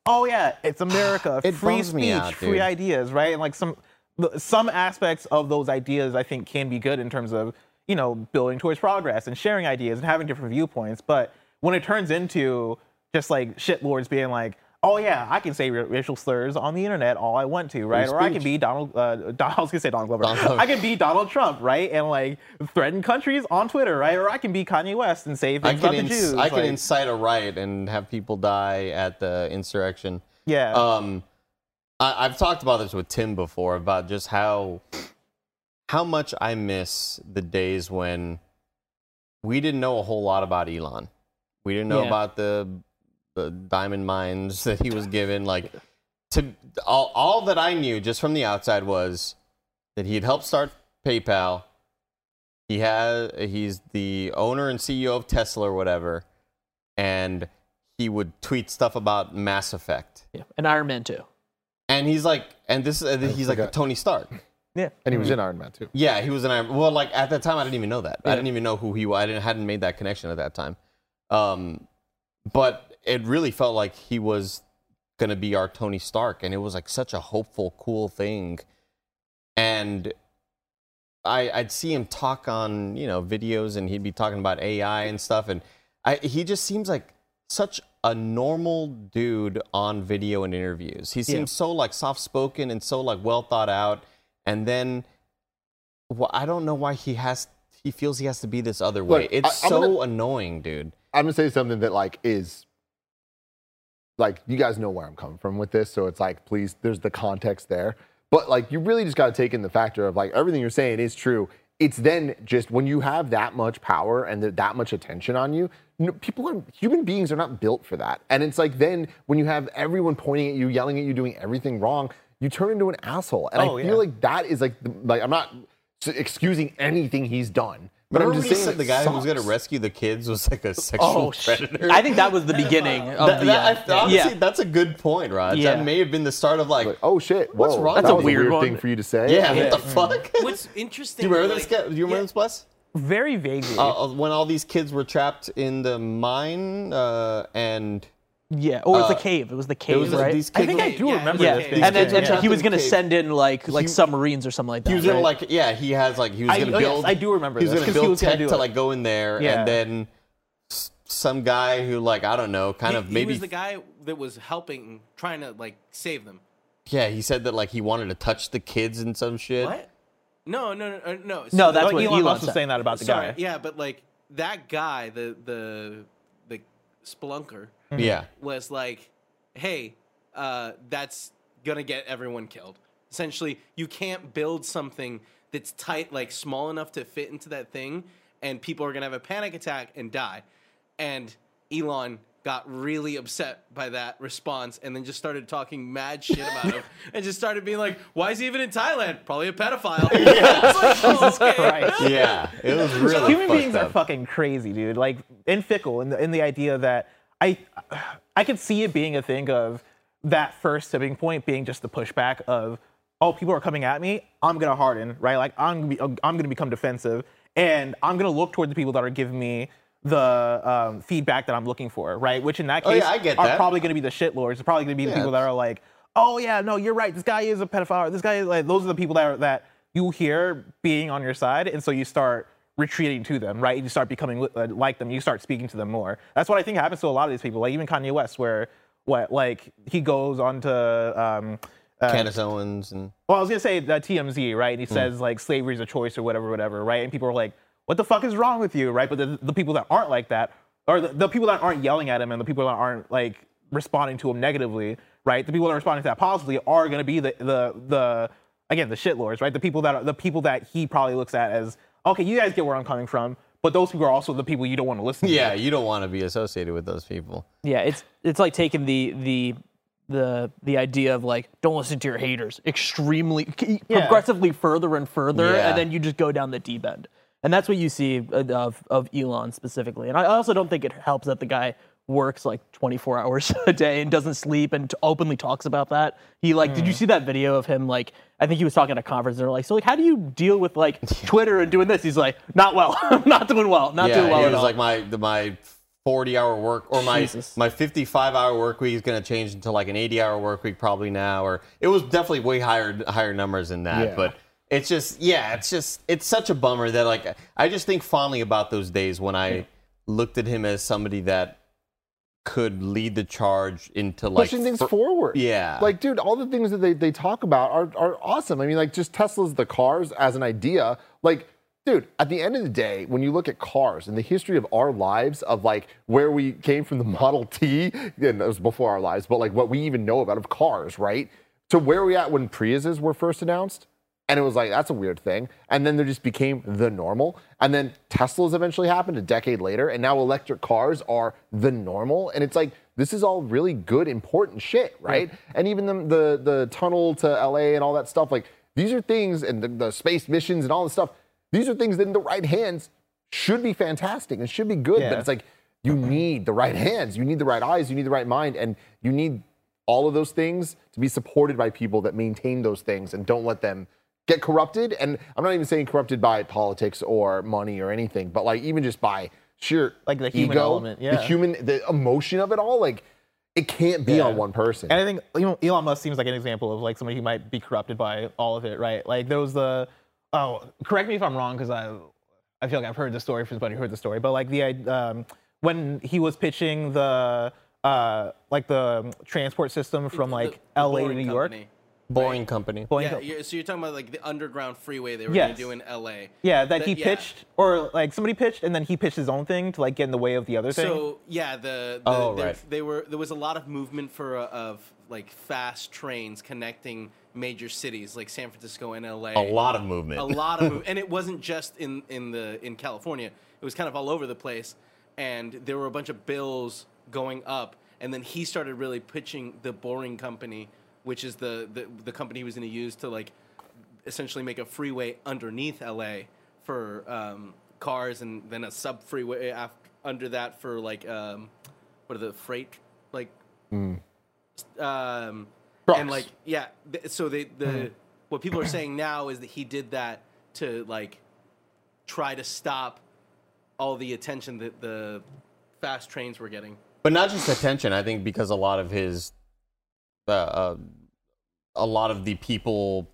oh yeah, it's America, It free bums me speech, out, free dude. ideas, right? And like some aspects of those ideas, I think, can be good in terms of building towards progress and sharing ideas and having different viewpoints. But when it turns into just like shitlords being like, oh yeah, I can say racial slurs on the internet all I want to, right? Or I can be Donald. I was gonna say Donald Glover. I can be Donald Trump, right? And like threaten countries on Twitter, right? Or I can be Kanye West and say things about the Jews. I can like, incite a riot and have people die at the insurrection. Yeah. I've talked about this with Tim before about just how much I miss the days when we didn't know a whole lot about Elon. We didn't know about the diamond mines that he was given. Like, all that I knew just from the outside was that he had helped start PayPal. He's the owner and CEO of Tesla or whatever, and he would tweet stuff about Mass Effect. Yeah, and Iron Man 2. And he's like, he's like a Tony Stark. Yeah. And he was in Iron Man too. Yeah, he was an Iron Man. Well, like at that time, I didn't even know that. I didn't even know who he was. I hadn't made that connection at that time. But it really felt like he was going to be our Tony Stark. And it was like such a hopeful, cool thing. And I'd see him talk on, videos, and he'd be talking about AI and stuff. And he just seems like such a normal dude on video and interviews. He seems so like soft-spoken and so like well thought out. And then I don't know why he feels he has to be this other way. Look, It's so annoying, dude. I'm gonna say something that like is like, you guys know where I'm coming from with this, so it's like, please, there's the context there. But like, you really just got to take in the factor of like everything you're saying is true. It's then just when you have that much power and that much attention on you, human beings are not built for that. And it's like then when you have everyone pointing at you, yelling at you, doing everything wrong, you turn into an asshole. And I feel like that is like I'm not excusing anything he's done. But Remember I'm just when he saying said the guy who was going to rescue the kids was like a sexual predator? I think that was the beginning of honestly, that's a good point, Raj. Yeah. That may have been the start of like, oh shit, what's whoa, wrong? That's that a was weird one. thing for you to say. Yeah, what the fuck? What's interesting? Do you remember like, this? Do you remember this, Wes? Very vaguely. When all these kids were trapped in the mine and Yeah. Oh, it was the cave. It was the cave, right? these I kids think were- I do Yeah, remember yeah. this. These And kids were then trapped he was in the going to cave. send in like submarines or something like that. He was gonna right? he was gonna yes, build. I do remember He was this, gonna 'cause he build was gonna tech do to it. like go in there, Yeah. and then some guy who like I don't know, kind of he maybe was the guy that was helping, trying to like save them. yeah, he said that like he wanted to touch the kids and some shit. What? No. No, that's Oh, what Elon Elon Musk was said. saying that about the Sorry, guy. yeah, but like that guy, the spelunker, Yeah, was like, hey, that's gonna get everyone killed. Essentially, you can't build something that's tight, like small enough to fit into that thing, and people are gonna have a panic attack and die. And Elon got really upset by that response and then just started talking mad shit about him and just started being like, why is he even in Thailand? Probably a pedophile. It's like, oh, okay. Christ. yeah, it was really Human fucked beings up. are fucking crazy, dude. Like, and fickle in the idea that I could see it being a thing of that first tipping point being just the pushback of, oh, people are coming at me, I'm gonna harden, right? Like I'm gonna become defensive, and I'm gonna look toward the people that are giving me the feedback that I'm looking for, right? Which in that case I get are that. probably gonna be the shitlords. It's probably gonna be the people that are like, oh yeah, no, you're right. This guy is a pedophile. This guy is like, those are the people that you hear being on your side, and so you start retreating to them, right? You start becoming like them. You start speaking to them more. That's what I think happens to a lot of these people, like even Kanye West, where he goes on to Candace Owens and well, I was gonna say TMZ, right? And he says like slavery is a choice or whatever, right? And people are like, what the fuck is wrong with you, right? But the people that aren't like that, or the people that aren't yelling at him and the people that aren't like responding to him negatively, right? The people that are responding to that positively are gonna be the again the shitlords, right? The people that he probably looks at as, okay, you guys get where I'm coming from, but those people are also the people you don't want to listen to. yeah, you don't want to be associated with those people. Yeah, it's like taking the idea of like, don't listen to your haters extremely progressively further and further, Yeah. and then you just go down the deep end. And that's what you see of Elon specifically. And I also don't think it helps that the guy works like 24 hours a day and doesn't sleep and openly talks about that. He like, did you see that video of him? Like, I think he was talking at a conference. They're like, so like, how do you deal with like Twitter and doing this? He's like, not well. I'm not doing well. Not doing well he at was all. like my 40-hour work, or my Jesus. 55-hour work week is going to change into like an 80-hour work week probably now, or it was definitely way higher numbers than that. Yeah. But it's just, it's such a bummer that like I just think fondly about those days when I looked at him as somebody that could lead the charge into like pushing things forward. Yeah. Like, dude, all the things that they talk about are awesome. I mean, like, just Tesla's the cars as an idea. Like, dude, at the end of the day, when you look at cars and the history of our lives, of like where we came from the Model T, and it was before our lives, but like what we even know about of cars, right? To where we at when Priuses were first announced. And it was like, that's a weird thing. And then there just became the normal. And then Teslas eventually happened a decade later. And now electric cars are the normal. And it's like, this is all really good, important shit, right? Yeah. And even the tunnel to LA and all that stuff, like these are things, and the space missions and all this stuff, these are things that in the right hands should be fantastic and should be good. Yeah. But it's like, you need the right hands, you need the right eyes, you need the right mind, and you need all of those things to be supported by people that maintain those things and don't let them get corrupted. And I'm not even saying corrupted by politics or money or anything, but like even just by sheer like the human ego, element, the emotion of it all. Like it can't be on one person. And I think Elon Musk seems like an example of like somebody who might be corrupted by all of it, right? Like there was correct me if I'm wrong, because I feel like I've heard the story from somebody who heard the story, but like when he was pitching the transport system from like LA to New York. Boring company. So you're talking about like the underground freeway they were going to do in LA. Yeah, he pitched, or like somebody pitched, and then he pitched his own thing to like get in the way of the other thing. So yeah, there was a lot of movement of like fast trains connecting major cities like San Francisco and LA. A lot of movement. And it wasn't just in California. It was kind of all over the place, and there were a bunch of bills going up, and then he started really pitching the Boring Company, which is the company he was going to use to like essentially make a freeway underneath LA for cars, and then a sub freeway under that for like what are the freight like Trucks. And like so what people are saying now is that he did that to like try to stop all the attention that the fast trains were getting. But not just attention, I think because a lot of his a lot of the people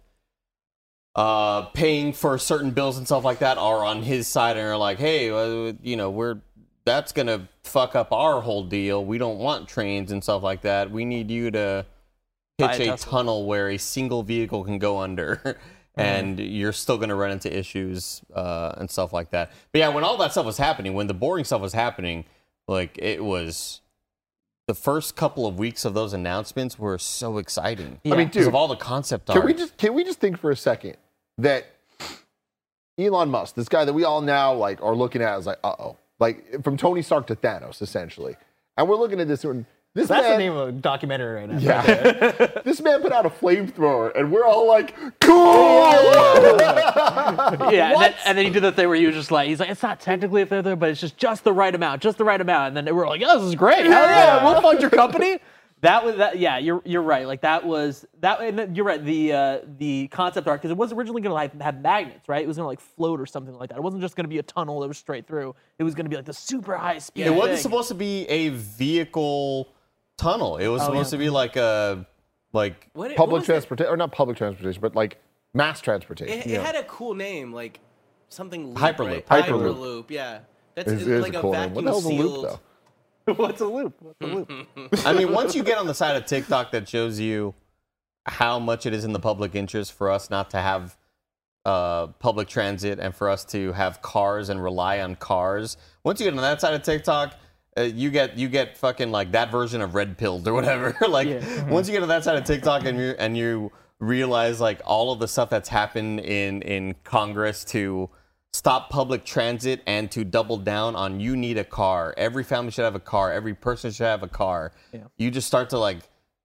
paying for certain bills and stuff like that are on his side and are like, hey, that's going to fuck up our whole deal. We don't want trains and stuff like that. We need you to pitch a tunnel where a single vehicle can go under and you're still going to run into issues and stuff like that. But yeah, when all that stuff was happening, when the boring stuff was happening, like it was... The first couple of weeks of those announcements were so exciting. Yeah. I mean, dude, because of all the concept art. Can we just think for a second that Elon Musk, this guy that we all now like are looking at as like, like from Tony Stark to Thanos, essentially, and we're looking at this. That's the name of a documentary right now. Yeah, right. This man put out a flamethrower, and we're all like, cool. Yeah, and then he did the thing where he was just like, he's like, it's not technically a flamethrower, but it's just the right amount. And then we're like, oh, this is great. Hell yeah, we'll fund your company. That was that. Yeah, you're right. Like that was that. And you're right. The concept art, because it was originally going to have magnets, right? It was going to like float or something like that. It wasn't just going to be a tunnel that was straight through. It was going to be like the super high speed. It wasn't supposed to be a vehicle tunnel. It was supposed to be like a public transportation, or not public transportation, but like mass transportation. It had a cool name, like something loop, Hyperloop. Right? Hyperloop. Yeah, that's like a cool vacuum name. What the hell's a loop, sealed. though? What's a loop? I mean, once you get on the side of TikTok that shows you how much it is in the public interest for us not to have public transit and for us to have cars and rely on cars, once you get on that side of TikTok, you get fucking like that version of red pilled or whatever. Once you get on that side of TikTok and you realize like all of the stuff that's happened in Congress to stop public transit and to double down on you need a car. Every family should have a car. Every person should have a car. Yeah. You just start to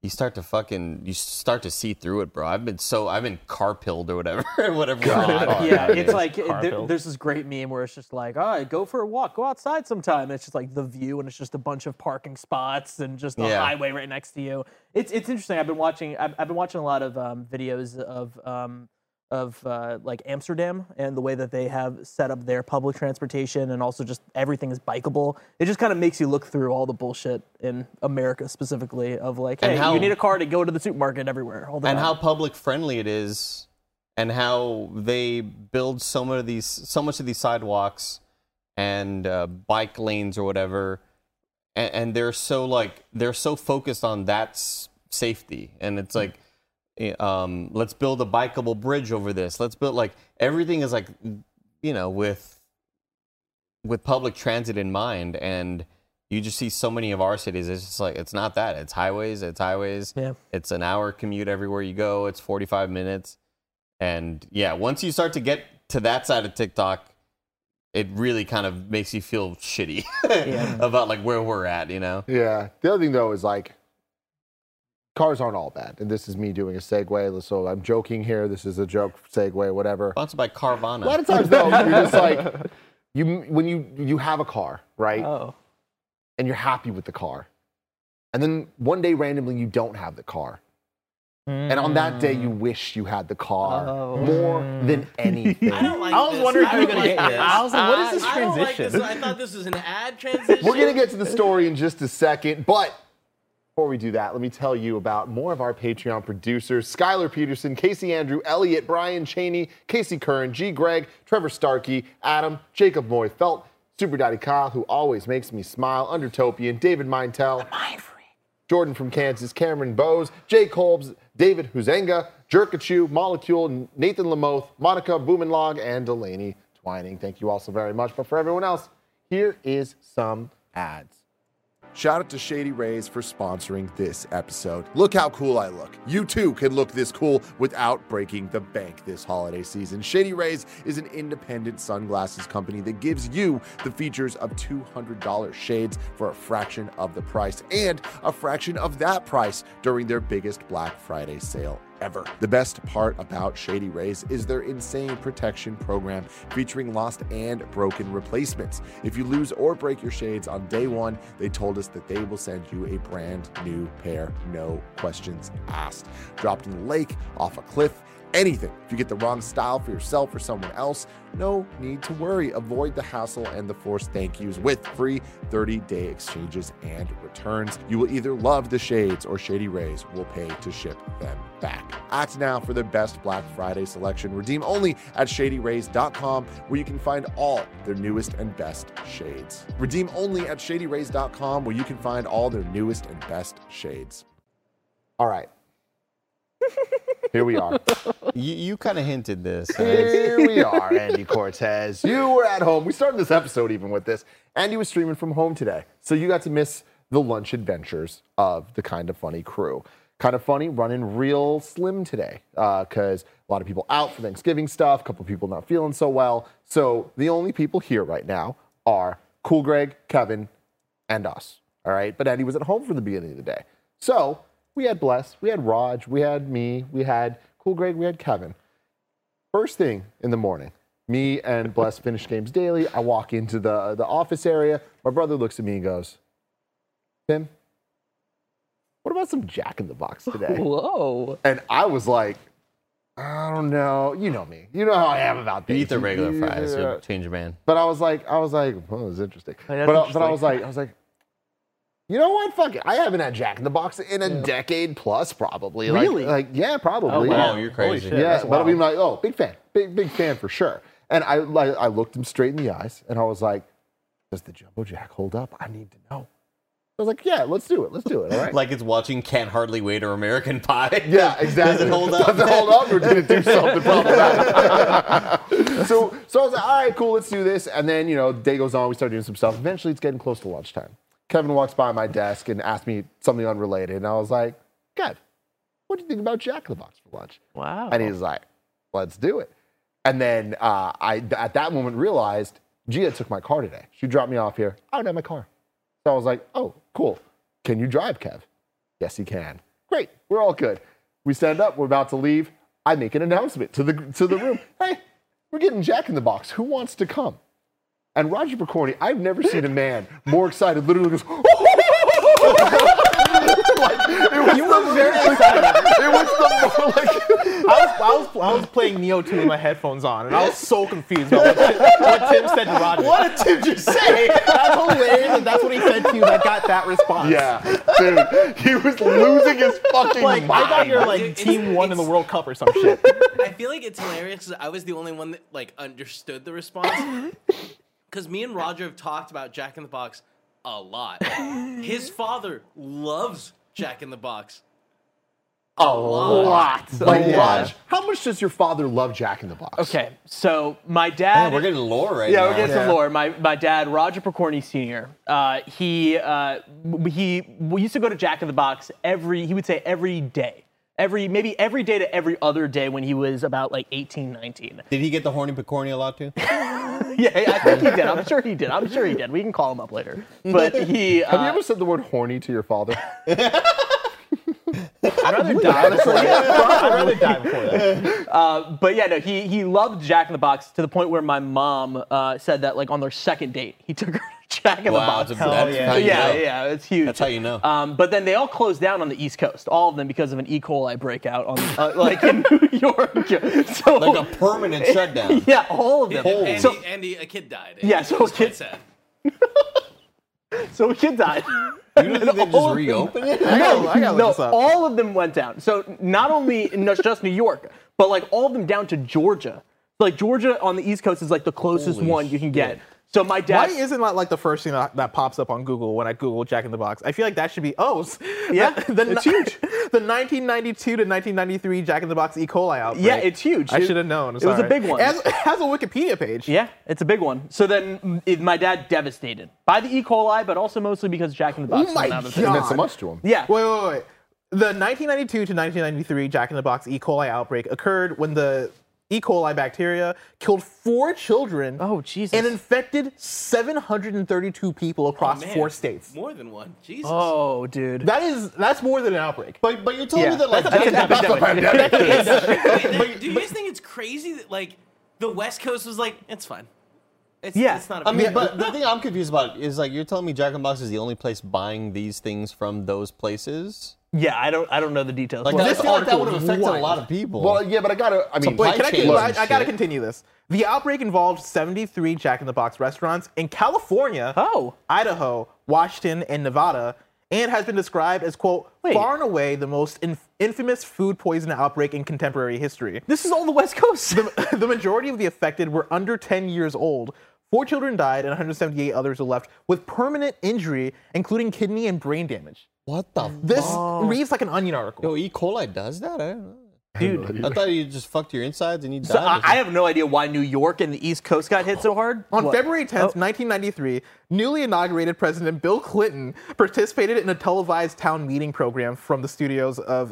see through it, bro. I've been car pilled or whatever. Yeah, it's like there's this great meme where it's just like, all right, go for a walk, go outside sometime. And it's just like the view, and it's just a bunch of parking spots and just the highway right next to you. It's interesting. I've been watching a lot of videos of like Amsterdam and the way that they have set up their public transportation, and also just everything is bikeable. It just kind of makes you look through all the bullshit in America specifically of like, hey, you need a car to go to the supermarket everywhere all the time. And how public friendly it is, and how they build so much of these sidewalks and bike lanes or whatever, and they're so focused on that safety, and it's like, let's build a bikeable bridge over this. Let's build, like, everything is like, you know, with public transit in mind, and you just see so many of our cities. It's just like, it's not that. It's highways. Yeah. It's an hour commute everywhere you go. It's 45 minutes. And yeah, once you start to get to that side of TikTok, it really kind of makes you feel shitty about like where we're at, you know? Yeah. The other thing though is like, cars aren't all bad. And this is me doing a segue. So I'm joking here. This is a joke, segue, whatever. Sponsored by Carvana. A lot of times though, you're just like, when you have a car, right? Oh. And you're happy with the car. And then one day randomly you don't have the car. And on that day, you wish you had the car more than anything. I don't like I was this. wondering if I you were don't going to like get this. I was like, what is this I don't like transition? this. I thought this was an ad transition. We're going to get to the story in just a second. But before we do that, let me tell you about more of our Patreon producers. Skylar Peterson, Casey Andrew, Elliot, Brian Cheney, Casey Curran, G. Greg, Trevor Starkey, Adam, Jacob Moy Felt, Super Daddy Kyle, who always makes me smile, Undertopian, David Mintel, Jordan from Kansas, Cameron Bowes, Jay Kolbs, David Huzenga, Jerkachu, Molecule, Nathan Lamoth, Monica Boomenlog, and Delaney Twining. Thank you all so very much. But for everyone else, here is some ads. Shout out to Shady Rays for sponsoring this episode. Look how cool I look. You too can look this cool without breaking the bank this holiday season. Shady Rays is an independent sunglasses company that gives you the features of $200 shades for a fraction of the price, and a fraction of that price during their biggest Black Friday sale ever. The best part about Shady Rays is their insane protection program featuring lost and broken replacements. If you lose or break your shades on day one, they told us that they will send you a brand new pair, no questions asked. Dropped in the lake, off a cliff, anything. If you get the wrong style for yourself or someone else, no need to worry. Avoid the hassle and the forced thank yous with free 30-day exchanges and returns. You will either love the shades or Shady Rays will pay to ship them back. Act now for the best Black Friday selection. Redeem only at ShadyRays.com, where you can find all their newest and best shades. Redeem only at ShadyRays.com, where you can find all their newest and best shades. All right. Here we are. You kind of hinted this. Here we are, Andy Cortez. You were at home. We started this episode even with this. Andy was streaming from home today, so you got to miss the lunch adventures of the Kind of Funny crew. Kind of Funny running real slim today because a lot of people out for Thanksgiving stuff, a couple of people not feeling so well. So the only people here right now are Cool Greg, Kevin, and us. All right, but Andy was at home for the beginning of the day. So we had Bless, we had Raj, we had me, we had Cool Greg, we had Kevin. First thing in the morning, me and Bless finish games daily. I walk into the office area. My brother looks at me and goes, Tim, what about some Jack in the Box today? Whoa. And I was like, I don't know. You know me. You know how I am about You things. eat the regular fries, Yeah. you'll change your man. But I was like, oh, it's interesting. That's But I interesting. was like, you know what? Fuck it. I haven't had Jack in the Box in a decade plus, probably. Really? Like yeah, probably. Oh, wow. Oh, you're Holy crazy. shit. Yeah, That's but I wild. mean, like, oh, big fan, big fan for sure. And I looked him straight in the eyes, and I was like, does the Jumbo Jack hold up? I need to know. I was like, yeah, let's do it. All right. Like it's watching Can't Hardly Wait or American Pie. Yeah, exactly. Does it hold up? Does it hold up, or did it do something problematic? so I was like, all right, cool, let's do this. And then, day goes on, we start doing some stuff. Eventually, it's getting close to lunchtime. Kevin walks by my desk and asked me something unrelated. And I was like, Kev, what do you think about Jack in the Box for lunch? Wow. And he's like, let's do it. And then I, at that moment, realized Gia took my car today. She dropped me off here. I don't have my car. So I was like, oh, cool. Can you drive, Kev? Yes, he can. Great. We're all good. We stand up. We're about to leave. I make an announcement to the room. Hey, we're getting Jack in the Box. Who wants to come? And Roger Picorni, I've never seen a man more excited. Literally goes, You were very excited. It was the more like. I was playing Neo 2 with my headphones on, and I was so confused about what Tim said to Roger. What did Tim just say? That's hilarious. And that's what he said to you that got that response. Yeah, dude, he was losing his fucking Like, mind. I thought you're like Dude, team one in the World Cup or some shit. I feel like it's hilarious because I was the only one that like understood the response. Because me and Roger have talked about Jack in the Box a lot. His father loves Jack in the Box. a lot. Like, Yeah. Raj, how much does your father love Jack in the Box? Okay, so my dad. We're getting lore right Yeah, now. we're getting some lore. My dad, Roger Pokorny Sr. We used to go to Jack in the Box he would say every day. Maybe every day to every other day when he was about like 18, 19. Did he get the horny pecornia a lot too? Yeah, I think he did. I'm sure he did. We can call him up later. But he. Have you ever said the word horny to your father? I'd rather die before that. I'd rather die before that. But yeah, no, he loved Jack in the Box to the point where my mom said that like on their second date, he took her to Jack in the Wow, Box. that's how you know. Yeah, it's huge. That's how you know. But then they all closed down on the East Coast, all of them because of an E. coli breakout on like in New York. So Like a permanent shutdown. yeah, all of them. Andy, a kid died. Yeah, It so was a quite kid- sad. So a kid died. You don't think they just reopen it? I gotta look this up. all of them went down. So not only just New York, but like all of them down to Georgia. Like Georgia on the East Coast is like the closest Holy one you can get. shit. So my Why dad. isn't that like the first thing that pops up on Google when I Google Jack in the Box? I feel like that should be Yeah, it's huge. The 1992 to 1993 Jack in the Box E. coli outbreak. Yeah, it's huge. I should have known. It was a big one. It has a Wikipedia page. Yeah, it's a big one. So then my dad devastated by the E. coli, but also mostly because Jack in the Box Oh my went out of God. It meant so much to him. Yeah. Wait. The 1992 to 1993 Jack in the Box E. coli outbreak occurred when the E. coli bacteria killed 4 children Oh, Jesus. and infected 732 people across Man, 4 states. More than one. Jesus. Oh, dude. That's more than an outbreak. But you're telling Yeah, me that like that's an epidemic. Wait, do you guys think it's crazy that like the West Coast was like, it's fine. It's not a I big mean, deal. but the thing I'm confused about is like you're telling me Jack in the Box is the only place buying these things from those places. Yeah, I don't know the details. Like Well, I this feel like that article would have is affected a wild. lot of people. Well, yeah, but I gotta. I mean, Wait, can I, chains and I gotta shit. continue this. The outbreak involved 73 Jack in the Box restaurants in California, Oh. Idaho, Washington, and Nevada, and has been described as, quote, Wait. far and away the most infamous food poison outbreak in contemporary history. This is all the West Coast. The majority of the affected were under 10 years old. 4 children died, and 178 others were left with permanent injury, including kidney and brain damage. what the? This reads like an Onion article. Yo, E. coli does that? I don't know. Dude, I thought you just fucked your insides and you died. so or I something. have no idea why New York and the East Coast got hit so hard. On What? February 10th, 1993, newly inaugurated President Bill Clinton participated in a televised town meeting program from the studios of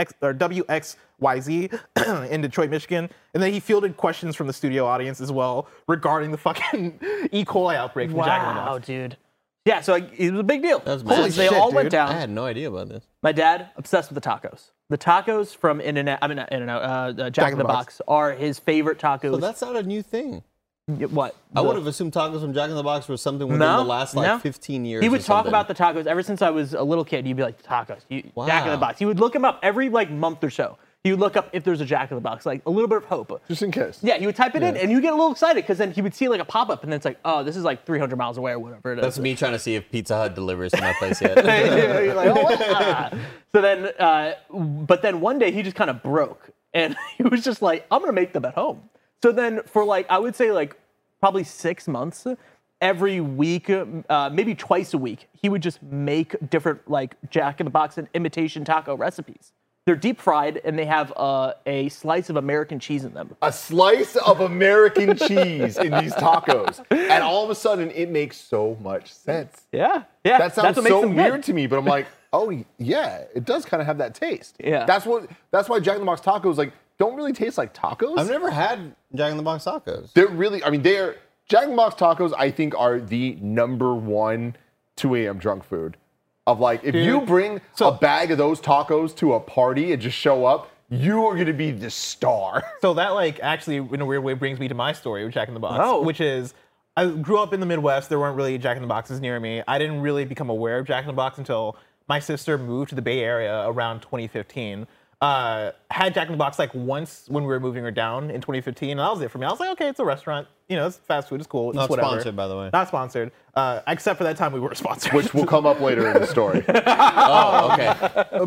WXYZ in Detroit, Michigan. And then he fielded questions from the studio audience as well regarding the fucking E. coli outbreak from Jack in the Wow, Box. dude. Yeah, so it was a big deal. That's Because massive. they Holy all shit, went dude. down. I had no idea about this. My dad, obsessed with the tacos. The tacos from Jack in the Box are his favorite tacos. So that's not a new thing. What? I would have assumed tacos from Jack in the Box was something within No, the last like no. 15 years. He or would talk something. about the tacos ever since I was a little kid. He'd be like, tacos, Jack in the Wow. Box. He would look them up every like month or so. He would look up if there's a Jack in the Box, like a little bit of hope. just in case. Yeah, he would type it in, and you get a little excited because then he would see like a pop-up, and then it's like, oh, this is like 300 miles away or whatever it is. That's me trying to see if Pizza Hut delivers to my place yet. You're like, oh, wow. So then, but then one day he just kind of broke, and he was just like, I'm gonna make them at home. So then for like, I would say like probably 6 months, every week, maybe twice a week, he would just make different like Jack in the Box and imitation taco recipes. They're deep fried, and they have a slice of American cheese in them. A slice of American cheese in these tacos, and all of a sudden it makes so much sense. Yeah. That That's sounds what makes so them weird good. to me, but I'm like, oh yeah, it does kind of have that taste. Yeah. That's why Jack in the Box tacos like don't really taste like tacos. I've never had Jack in the Box tacos. They're really, I mean, Jack in the Box tacos, I think, are the #1 2 a.m. drunk food. Of like, if you bring a bag of those tacos to a party and just show up, you are gonna be the star. So that like actually in a weird way brings me to my story with Jack in the Box, Oh. which is I grew up in the Midwest. There weren't really Jack in the Boxes near me. I didn't really become aware of Jack in the Box until my sister moved to the Bay Area around 2015. Had Jack in the Box like once when we were moving her down in 2015, and that was it for me. I was like, okay, it's a restaurant. You know, it's fast food. It's cool. It's Not whatever. sponsored, by the way. Not sponsored. Except for that time we were sponsored. Which will come up later in the story. Oh, okay.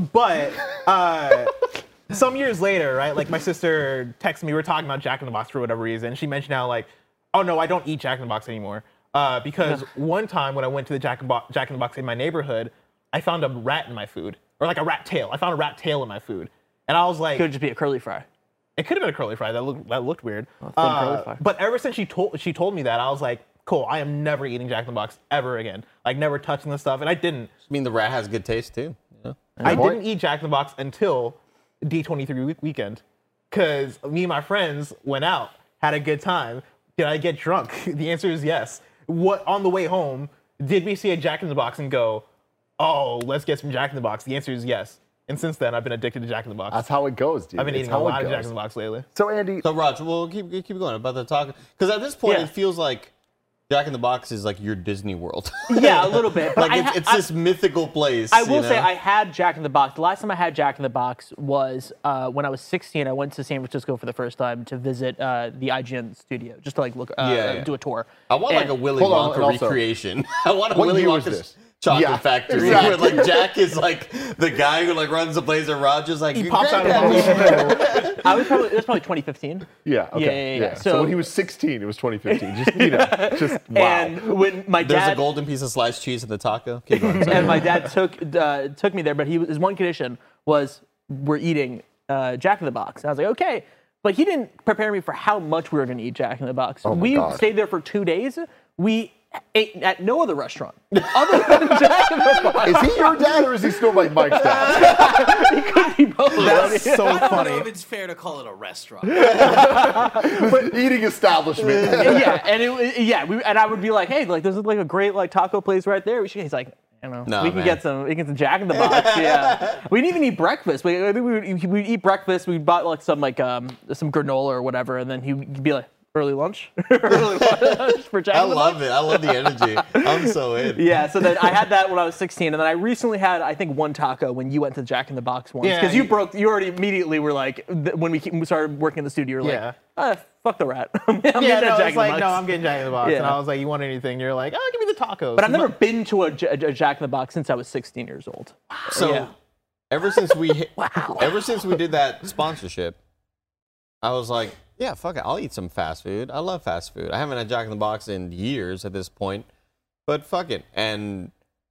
But some years later, right? Like my sister texted me. We were talking about Jack in the Box for whatever reason. She mentioned how like, oh no, I don't eat Jack in the Box anymore. Because one time when I went to the Jack in the Box in my neighborhood, I found a rat in my food, or like a rat tail. I found a rat tail in my food, and I was like, Could just be a curly fry. it could have been a curly fry. That looked weird. curly fry. But ever since she told me that, I was like, cool. I am never eating Jack in the Box ever again. Like never touching the stuff, and I didn't. I mean, the rat has good taste too. Yeah. I didn't eat Jack in the Box until D23 weekend, because me and my friends went out, had a good time. Did I get drunk? The answer is yes. What on the way home did we see a Jack in the Box and go, oh, let's get some Jack in the Box? The answer is yes. And since then, I've been addicted to Jack in the Box. That's how it goes, dude. I've been It's eating a how it lot of goes. Jack in the Box lately. So, Andy, So, Raj, we'll keep going about the taco. Because at this point, Yeah. it feels like Jack in the Box is like your Disney World. Yeah, a little bit. But Like it's this mythical place. I will you say know? I had Jack in the Box. The last time I had Jack in the Box was when I was 16. I went to San Francisco for the first time to visit the IGN studio, just to like look, Yeah. do a tour. I want like And- a Willy Hold on, Wonka and also- recreation. I want a What Willy year was Wonka's this? chocolate Yeah, factory exactly. where like Jack is like the guy who like runs the place and Raj is like He pops out "Granddad." of I was probably it was probably 2015. yeah, okay, Yeah. So, when he was 16, it was 2015. Just just wow. And when my There's a dad golden piece of sliced cheese in the taco. Keep going. sorry. and my dad took me there, but his one condition was we're eating Jack in the Box. And I was like, okay. But he didn't prepare me for how much we were going to eat Jack in the Box. Oh my We God. stayed there for 2 days. We ate at no other restaurant other than Jack in the Box. Is he your dad or is he still like Mike's dad? That's so I don't know funny. if it's fair to call it a restaurant. Eating establishment. Yeah, and and I would be like, hey, like there's like a great like taco place right there. He's like, you know, Nah, we can man. get some Jack in the Box. Yeah, we didn't even eat breakfast. I think we'd eat breakfast. We bought like some granola or whatever, and then he'd be like, early lunch, early lunch for Jack I in the love Box. it. I love the energy. I'm so in. Yeah, so then I had that when I was 16, and then I recently had, I think, one taco when you went to Jack in the Box once. Yeah, Because you already immediately were like, when we started working in the studio, you were Yeah. like, fuck the rat. I'm getting Yeah, that no, Jack it's in the like, no, Box. I'm getting Jack in the Box. Yeah. And I was like, you want anything? You're like, oh, give me the tacos. But I've never been to a Jack in the Box since I was 16 years old. So Yeah. ever since we did that sponsorship, I was like, yeah, fuck it, I'll eat some fast food. I love fast food. I haven't had Jack in the Box in years at this point, but fuck it. And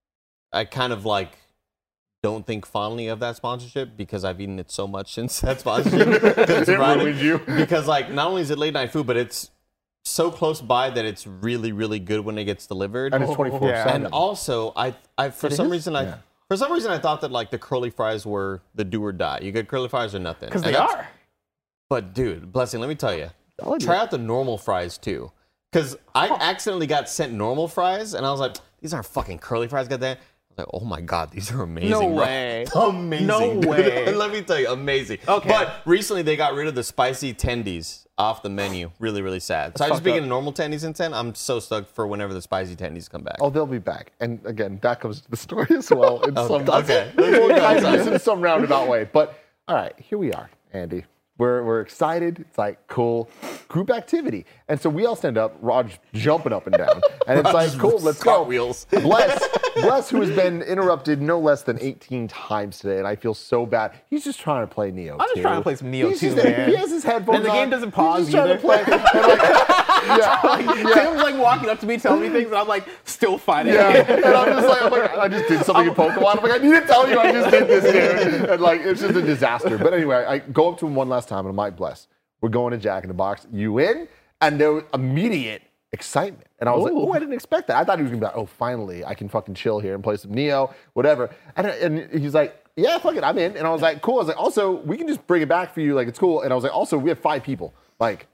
I kind of like don't think fondly of that sponsorship because I've eaten it so much since that sponsorship. It's It right- ruined you. Because like not only is it late night food, but it's so close by that it's really, really good when it gets delivered. And it's 24/7. Yeah. And also, for some reason I thought that like the curly fries were the do or die. You get curly fries or nothing. Because And they that's- are. But dude, Blessing, let me tell you, try out the normal fries too. Because I accidentally got sent normal fries, and I was like, these aren't fucking curly fries, goddamn. I was like, oh my god, these are amazing. No bro. way. Amazing. No dude. way. And let me tell you, amazing. Okay. But recently they got rid of the spicy tendies off the menu. Really, really sad. So I've just been getting normal tendies in 10. I'm so stoked for whenever the spicy tendies come back. Oh, they'll be back. And again, that comes to the story as well. In some, okay. We'll kind of use it in some roundabout way. But all right, here we are, Andy. We're excited. It's like cool group activity. And so we all stand up, Raj jumping up and down. And it's like, cool, let's go. Cartwheels. Bless, who has been interrupted no less than 18 times today, and I feel so bad. He's just trying to play Neo. I'm just trying to play some Neo He's too, just- man. He has his headphones And the on. game doesn't pause He's just trying either. to play. And yeah. Tim's like walking up to me, telling me things, and I'm like still fighting. Yeah, and I'm like, I just did something in Pokemon. I'm like, I need to tell you I just did this here. And like, it's just a disaster. But anyway, I go up to him one last time, and I'm like, Bless, we're going to Jack in the Box. You in? And there was immediate excitement. And I was like, oh, I didn't expect that. I thought he was going to be like, oh, finally, I can fucking chill here and play some Neo, whatever. And he's like, yeah, fuck it, I'm in. And I was like, cool. I was like, also, we can just bring it back for you. Like, it's cool. And I was like, also, we have 5 people. Like,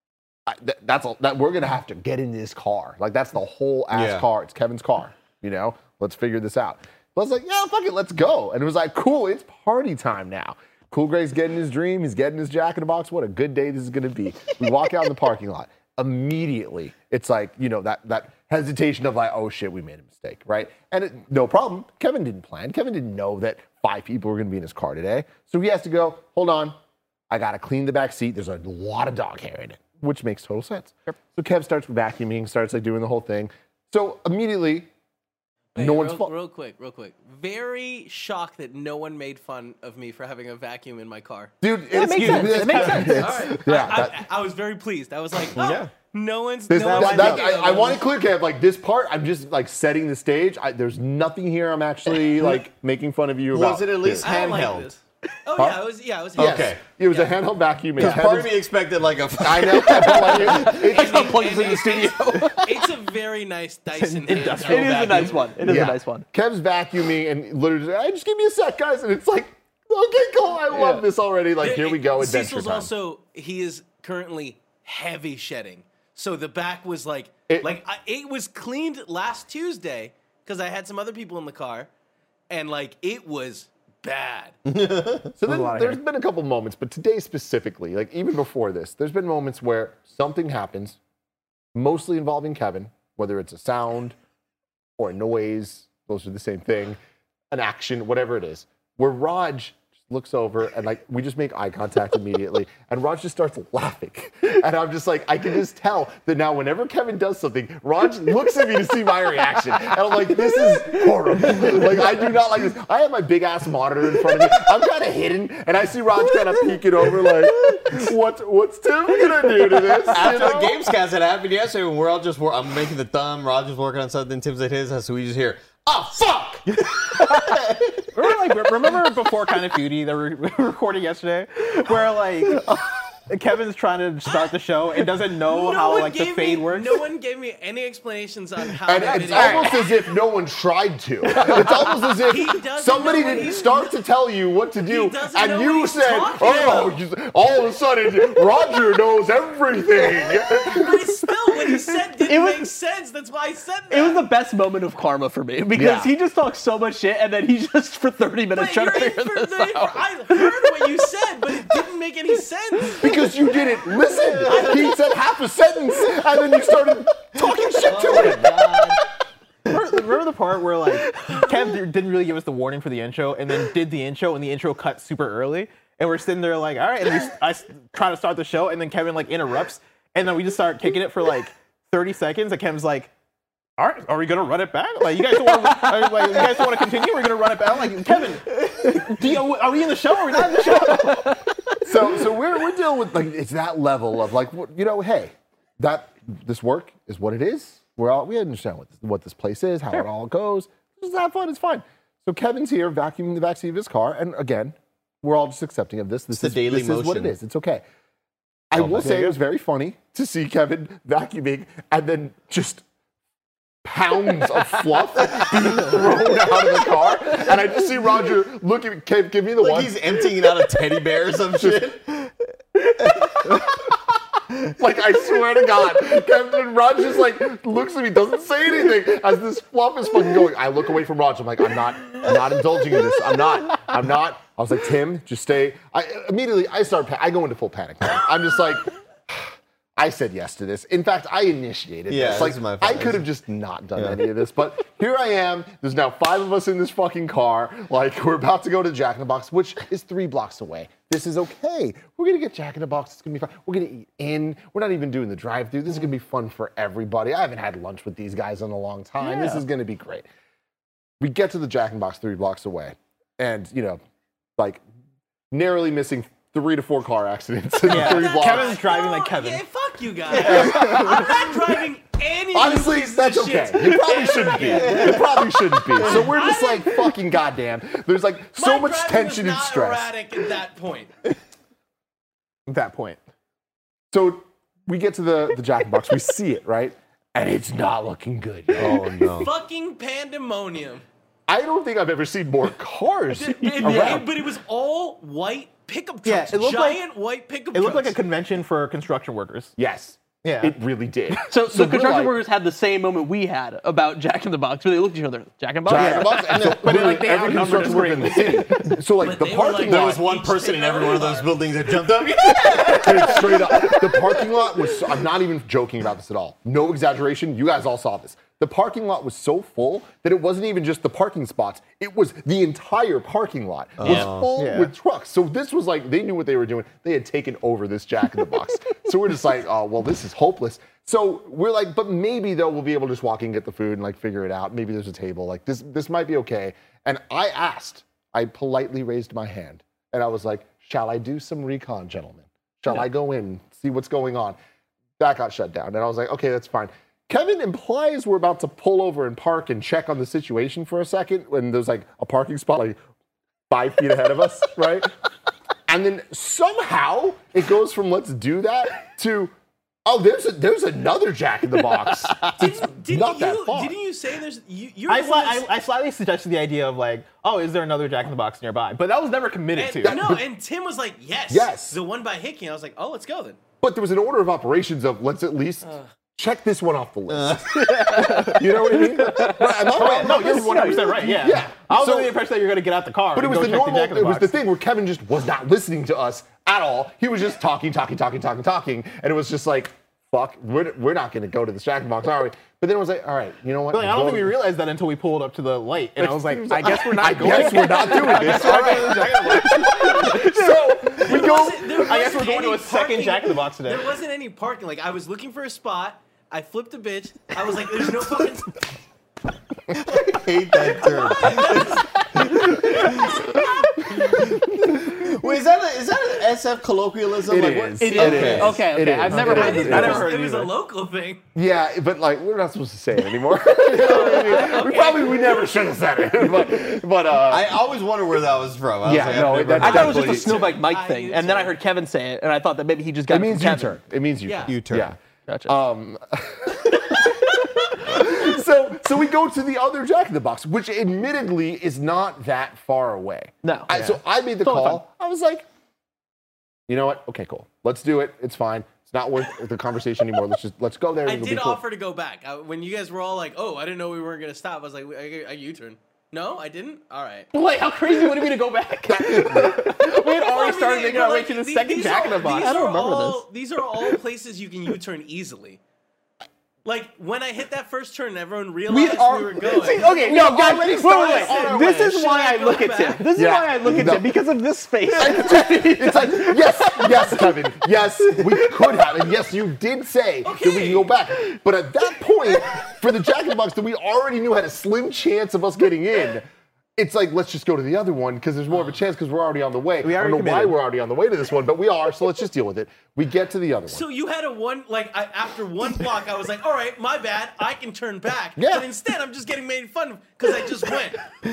that's all that we're gonna have to get in this car. Like that's the whole ass car. It's Kevin's car. You know, let's figure this out. But I was like, yeah, fuck it, let's go. And it was like, cool, it's party time now. Cool Gray's getting his dream. He's getting his Jack in the Box. What a good day this is gonna be. We walk out in the parking lot. Immediately, it's like, you know, that hesitation of like, oh shit, we made a mistake, right? And no problem. Kevin didn't plan. Kevin didn't know that 5 people were going to be in his car today. So he has to go, hold on, I got to clean the back seat. There's a lot of dog hair in it, which makes total sense. Sure. So Kev starts vacuuming, starts like doing the whole thing. So immediately, no one's fault. Real quick. Very shocked that no one made fun of me for having a vacuum in my car. Dude, it makes sense. It makes sense. All right. Yeah, I was very pleased. I was like, oh, Yeah. no one's. I want to clear, Kev, like this part, I'm just like setting the stage. There's nothing here I'm actually like making fun of you about. Was it at least I don't handheld? like this. Oh yeah, it was. Yeah, it was. Yes. Okay. It was a handheld vacuum. and Part of Kevin's- me expected like a. I know. It's And- plugged and into the studio. It's a very nice Dyson. It is handheld a vacuum. nice one. It is Yeah. a nice one. Kev's vacuuming and literally, hey, just give me a sec, guys. And it's like, okay, cool. I love this already. Like, here we go, adventure Cecil's time. also, he is currently heavy shedding. So the back was like, it was cleaned last Tuesday because I had some other people in the car, and like it was bad. So then there's been a couple moments, but today specifically, like even before this, there's been moments where something happens, mostly involving Kevin, whether it's a sound or a noise, those are the same thing, an action, whatever it is, where Raj just looks over and like we just make eye contact immediately, and Raj just starts laughing, and I'm just like, I can just tell that now whenever Kevin does something, Raj looks at me to see my reaction, and I'm like, this is horrible. Like I do not like this. I have my big ass monitor in front of me. I'm kind of hidden, and I see Raj kind of peeking over, like, what's Tim gonna do to this? After You know? the Gamescast that happened yesterday, when we're all just, I'm making the thumb, Roger's working on something, Tim's at his, so we just hear, oh, fuck! Remember before Kind of Feudy that we were recording yesterday, where like Kevin's trying to start the show and doesn't know how like the fade works. No one gave me any explanations on how And that it's video. almost as if no one tried to. It's almost as He if doesn't somebody know what didn't he's start to tell you what to do, He doesn't and know you what he's said, talking "Oh, about." all of a sudden, Roger knows everything." But still, what he said didn't make sense. That's why I said that. It was the best moment of karma for me because Yeah. he just talked so much shit and then he just for 30 minutes But trying to you're figure in this out. I heard what you said, but it didn't make any sense. Because you didn't listen. He said half a sentence, and then you started talking shit to him. Remember the part where like Kev didn't really give us the warning for the intro, and then did the intro, and the intro cut super early, and we're sitting there like, all right, and I try to start the show, and then Kevin like interrupts, and then we just start kicking it for like 30 seconds, and Kevin's like, all right, are we gonna run it back? Like you guys want to continue? We're gonna run it back. I'm like, Kevin, are we in the show? Or are we not in the show? So we're dealing with like it's that level of like hey, that this work is what it is. We understand what this place is, how it all goes. Just have fun. It's fine. So Kevin's here vacuuming the backseat of his car, and again, we're all just accepting of this. This the daily is what motion. it is. It's okay. I will say it was very funny to see Kevin vacuuming and then just pounds of fluff being thrown out of the car, and I just see Roger look at me, Kev, give me the Like one. he's emptying out a teddy bear or some shit. Like, I swear to God, Kevin Raj just like looks at me, doesn't say anything as this fluff is fucking going. I look away from Raj. I'm like, I'm not indulging in this. I'm not. I was like, Tim, just stay. I go into full panic mode. I'm just like, I said yes to this. In fact, I initiated Yeah, this. this Like, is my fault. I could have just not done any of this, but here I am. There's now 5 of us in this fucking car. Like, we're about to go to Jack in the Box, which is 3 blocks away. This is okay. We're gonna get Jack in the Box. It's gonna be fun. We're gonna eat in. We're not even doing the drive-thru. This is gonna be fun for everybody. I haven't had lunch with these guys in a long time. This is gonna be great. We get to the Jack in the Box 3 blocks away, and like narrowly missing 3 to 4 car accidents in 3 blocks. Kevin's driving like Kevin. Yeah, fuck you guys. I'm not driving any. Honestly, pieces that's of okay. shit. You probably shouldn't be. You probably shouldn't be. So we're just like, fucking goddamn. There's like so My much driving tension was and not stress. erratic at that point. At that point. So we get to the Jack in the Box. We see it, right? And it's not looking good. Oh no. Fucking pandemonium. I don't think I've ever seen more cars around. But it was all white pickup Yeah, trucks. it looked Giant white pickup It trucks. looked like a convention for construction workers. Yes. Yeah. It really did. So the we're construction like- workers had the same moment we had about Jack in the Box, where they looked at each other, Jack in the Box? Jack in the Box, and so But literally like, they every outnumbered construction us worker in the city. So like But the they were parking like- lot There was one Each person in thing every one of those over. buildings that jumped up. Dude, straight up. The parking lot was, I'm not even joking about this at all. No exaggeration. You guys all saw this. The parking lot was so full that it wasn't even just the parking spots. It was the entire parking lot. It was full Yeah. with trucks. So this was like, they knew what they were doing. They had taken over this Jack in the Box. So we're just like, oh, well, this is hopeless. So we're like, but maybe though we'll be able to just walk in, get the food and like figure it out. Maybe there's a table. Like this might be okay. And I politely raised my hand and I was like, shall I do some recon, gentlemen? Shall I go in, see what's going on? That got shut down. And I was like, okay, that's fine. Kevin implies we're about to pull over and park and check on the situation for a second when there's like a parking spot like 5 feet ahead of us, right? And then somehow it goes from let's do that to, oh, there's another Jack in the Box. It's not that far. Didn't you say there's you're I, the one sli- I slightly suggested the idea of like, oh, is there another Jack in the Box nearby? But that was never committed to. and Tim was like, yes. Yes. The one by Hickey. I was like, oh, let's go then. But there was an order of operations of let's at least check this one off the list. You know what I mean? Right, am I right? No, you're 100% right. Yeah. Yeah. I was So- under the impression that you're gonna get out the car. But it and was go the check normal. Jack in the It was Box. the thing where Kevin just was not listening to us at all. He was just talking, and it was just like, fuck, we're not going to go to the Jack in the Box, are we? But then it was like, all right, you know what? Like, I don't think we realized that until we pulled up to the light, and I was like, I guess we're not I going. guess we're not doing this. All right. So we go. I guess we're going to a second Jack in the Box today. There wasn't any parking. Like, I was looking for a spot. I flipped a bitch. I was like, there's no fucking. I hate that term. Wait, is that an SF colloquialism? It Like, is. It is. Okay. Okay. It is. I've never It heard is. this. I never heard It was a either. local thing. Yeah, but like we're not supposed to say it anymore. You know what I mean? We never should have said it. But I always wonder where that was from. I was Yeah, like, no, I've never that- I heard thought it was that. just a Snowbike Mike I thing, do and then I too. heard Kevin say it, and I thought that maybe he just got it means from Kevin. U-turn. It means Yeah. U-turn. U-turn. Yeah. Gotcha. So we go to the other Jack in the Box, which admittedly is not that far away. No. So I made the Totally call. I was like, you know what? Okay, cool. Let's do it. It's fine. It's not worth the conversation anymore. Let's go there. I It'll be did cool. offer to go back. When you guys were all like, oh, I didn't know we weren't going to stop. I was like, I U-turn. No, I didn't? All right. Wait, how crazy would it be to go back? we had already started making our way to the These second Jack in the Box. these I don't are remember all- this. These are all places you can U-turn easily. Like, when I hit that first turn, everyone realized we were going. See, okay, no, guys, already wait, started on our This way. is Should why I I go look at back? Tim. This is Yeah. why I look at No. Tim, because of this face. It's like, yes, Kevin. Yes, we could have. And yes, you did say that we can go back. But at that point, for the Jack in the Box that we already knew had a slim chance of us getting in, it's like, let's just go to the other one because there's more of a chance because we're already on the way. We I already don't know why committed. we're already on the way to this one, but we are, so let's just deal with it. We get to the other one. So you had after one block, I was like, all right, my bad, I can turn back. Yeah. But instead, I'm just getting made fun of because I just went.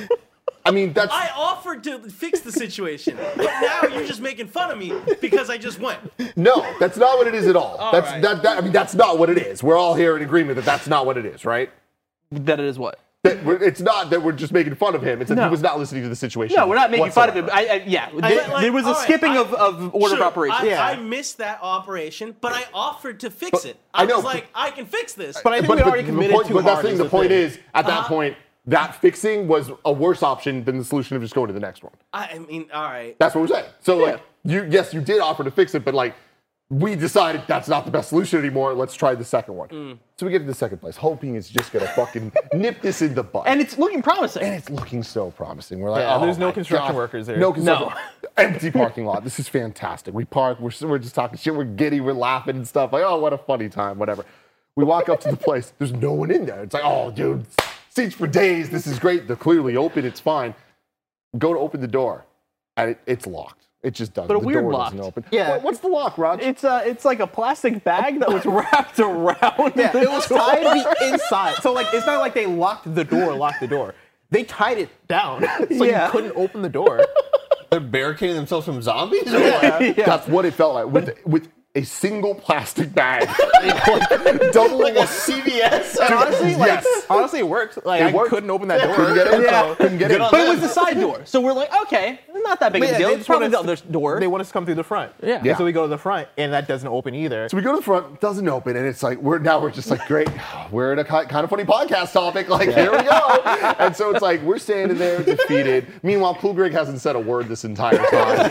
I mean, that's... I offered to fix the situation, but now you're just making fun of me because I just went. No, that's not what it is at all. That's right. I mean, that's not what it is. We're all here in agreement that that's not what it is, right? That it is what? It's not that we're just making fun of him. It's that No. he was not listening to the situation. No, we're not making fun of him. whatsoever. There was a all right, skipping of order of sure, operations. I missed that operation, but I offered to fix But it. I I know, was but- like, I can fix this. But I think we already the committed point, too but that's hard. the thing. is The point thing. is, at that point, that fixing was a worse option than the solution of just going to the next one. I mean, all right. That's what we're saying. So, like, you did offer to fix it, but like, we decided that's not the best solution anymore. Let's try the second one. So we get to the second place, hoping it's just gonna fucking nip this in the butt. And it's looking promising. And it's looking so promising. We're like, Yeah, oh there's no my construction God. workers there. No construction. No. Empty parking lot. This is fantastic. We park. We're just talking shit. We're giddy. We're laughing and stuff. Like, oh, what a funny time. Whatever. We walk up to the place. There's no one in there. It's like, oh, dude, seats for days. This is great. They're clearly open. It's fine. Go to open the door, and it's locked. It just doesn't. But a the weird door lock. doesn't open. Yeah. What's the lock, Raj? It's like a plastic bag that was wrapped around. Yeah, the it was door. tied the inside. So like, it's not like they locked the door. They tied it down so Yeah. you couldn't open the door. They're barricading themselves from zombies? Or Yeah. what? That's what it felt like with a single plastic bag, double Like a CVS? And honestly, Yes. honestly, it worked. Like It I worked. couldn't open that door. Couldn't get in. Yeah. Couldn't get in. on But that. it was the side door. So we're like, okay, not that big of a deal. they It's just probably want the us- other door. They want us to come through the front. Yeah. And so we go to the front, and that doesn't open either. So we go to the front, doesn't open, and it's like we're just like great. We're in a kind of funny podcast topic. Like here we go. And so it's like we're standing there defeated. Meanwhile, Cool Greg hasn't said a word this entire time.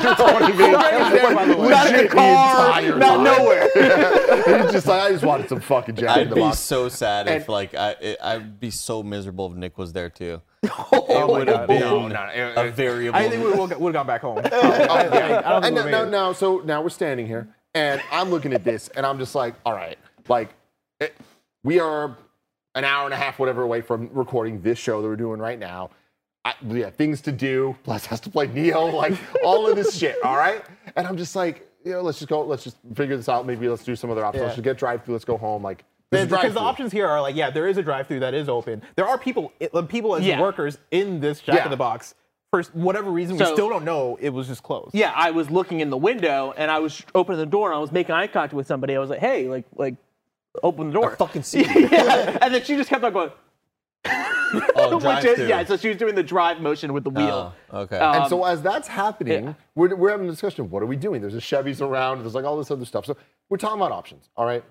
Not in the car, not nowhere. He's just like I just wanted some fucking Jack in I'd the be Box. so sad if And- like I'd be so miserable if Nick was there too. Oh It would have been No, a variable. I think we would have gone back home. I don't And think we made it. so now we're standing here, and I'm looking at this, and I'm just like, all right, like, we are an hour and a half, whatever, away from recording this show that we're doing right now. We have things to do. Plus, has to play Neo, like all of this shit. All right, and I'm just like, let's just go. Let's just figure this out. Maybe let's do some other options. Yeah. Let's just get drive-through. Let's go home. Like, this is Because the drive-thru. options here are like, yeah, there is a drive-through that is open. There are people as Yeah. workers in this Jack Yeah. in the Box. For whatever reason, we So- still don't know. It was just closed. Yeah, I was looking in the window and I was opening the door and I was making eye contact with somebody. I was like, hey, like, open the door. fucking see you. Yeah. And then she just kept on going. Oh, Which drive is, through. yeah, so she was doing the drive motion with the wheel. Oh, okay. And so as that's happening, yeah. we're having a discussion. What are we doing? There's a Chevy's around. There's like all this other stuff. So we're talking about options. All right.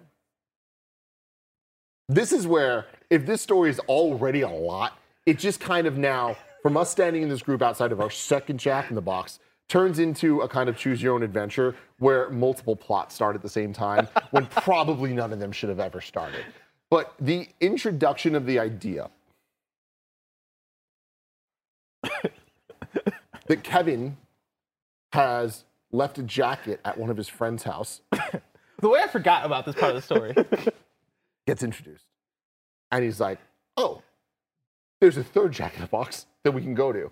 This is where, if this story is already a lot, it just kind of now, from us standing in this group outside of our second Jack in the Box, turns into a kind of choose your own adventure where multiple plots start at the same time when probably none of them should have ever started. But the introduction of the idea that Kevin has left a jacket at one of his friend's house The way I forgot about this part of the story. gets introduced. And he's like, oh, there's a third Jack in the Box that we can go to.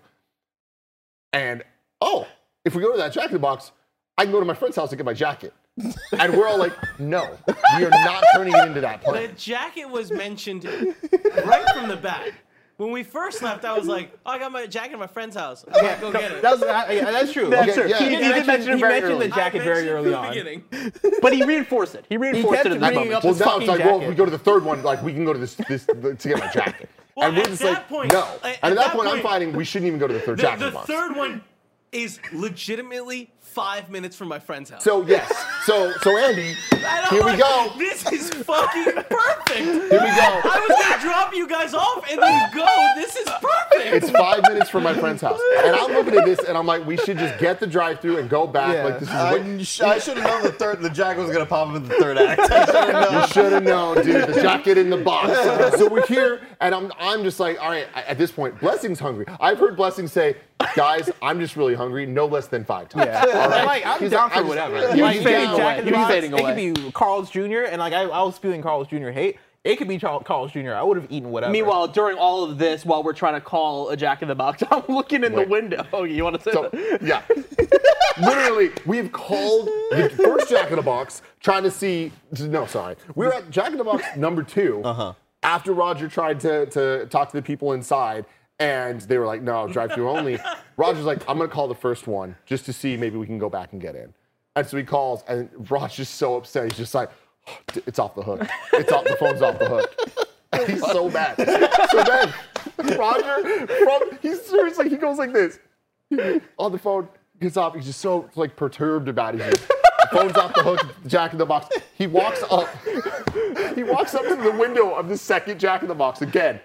And, oh, if we go to that Jack in the Box, I can go to my friend's house and get my jacket. And we're all like, no, we are not turning it into that The plan. jacket was mentioned right from the back. When we first left, I was like, oh, I got my jacket at my friend's house. I'm gonna go get it. That's true. That's Okay, true. yeah. He He did mention it he very mentioned early. the jacket very early on. Beginning. But he reinforced it. He reinforced kept it in this bringing moment. up Well, this now fucking it's like, well, if jacket. we go to the third one, like, we can go to this to get my jacket. Well, and we're at just that like, point- no. at And at that that point, I'm point- finding we shouldn't even go to the third Jack in The the Box. third one is legitimately 5 minutes from my friend's house. So, yes. So Andy, And I'm here we like, go. This is fucking perfect. Here we go. I was gonna drop you guys off and then go. This is perfect. It's 5 minutes from my friend's house. And I'm looking at this and I'm like, we should just get the drive-through and go back. Yeah. Like, this is what I should have known the jacket was gonna pop up in the third act. I should have known. you should have known, dude. The jacket in the box. So we're here, and I'm just like, all right. At this point, Blessing's hungry. I've heard Blessing say, guys, I'm just really hungry. No less than 5 times. Yeah. All right? Like, I'm He's down like, for I just- whatever. He's Like, fading Jack away. in the He's Box, fading it away. could be Carl's Jr. And like I was feeling Carl's Jr. hate. It could be Carl's Jr. I would have eaten whatever. Meanwhile, during all of this, while we're trying to call a Jack in the Box, I'm looking in the Wait. window. Oh, you want to say So, that? yeah. Literally, we've called the first Jack in the Box trying to see. No, sorry. We were at Jack in the Box number 2 after Roger tried to talk to the people inside, and they were like, no, drive-through only. Roger's like, I'm going to call the first one just to see maybe we can go back and get in. And so he calls, and Roger's so upset. He's just like, it's off the hook. It's off. The phone's off the hook. And he's so mad. So then Roger, he's seriously, he goes like this on the phone, gets off. He's just so like perturbed about it. He's just, the phone's off the hook. Jack in the Box. He walks up. He walks up to the window of the second Jack in the Box again.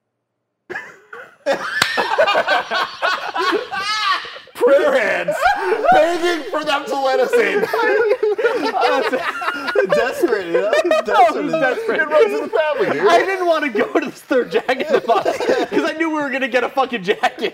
Prayer hands, begging for them to let us in. Desperate, you know? Desperate. It runs in the family, dude. I didn't want to go to this third Jack in the Box because I knew we were going to get a fucking jacket.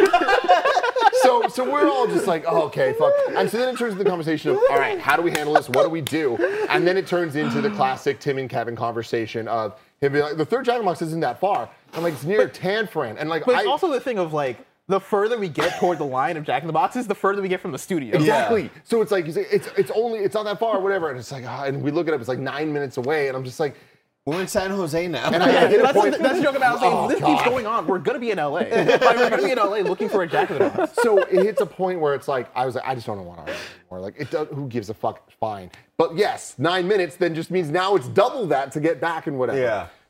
So we're all just like, oh, okay, fuck. And so then it turns into the conversation of, all right, how do we handle this? What do we do? And then it turns into the classic Tim and Kevin conversation of him being like, the third Jack in the Box isn't that far. I'm like, it's near Tanfran. And like, But it's also the thing of like, the further we get toward the line of Jack in the Boxes, the further we get from the studio. exactly. So it's like, it's not that far or whatever. And it's like, and we look it up, it's like 9 minutes away. And I'm just like, We're in San Jose now. and I hit a That's point. the joke about saying, Oh, this God. keeps going on. We're going to be in LA. Like, we're going to be in LA looking for a Jack in the Box. So it hits a point where it's like, I was like, I just don't want to anymore. Like, it does, who gives a fuck? Fine. But yes, 9 minutes then just means now it's double that to get back and whatever. Yeah.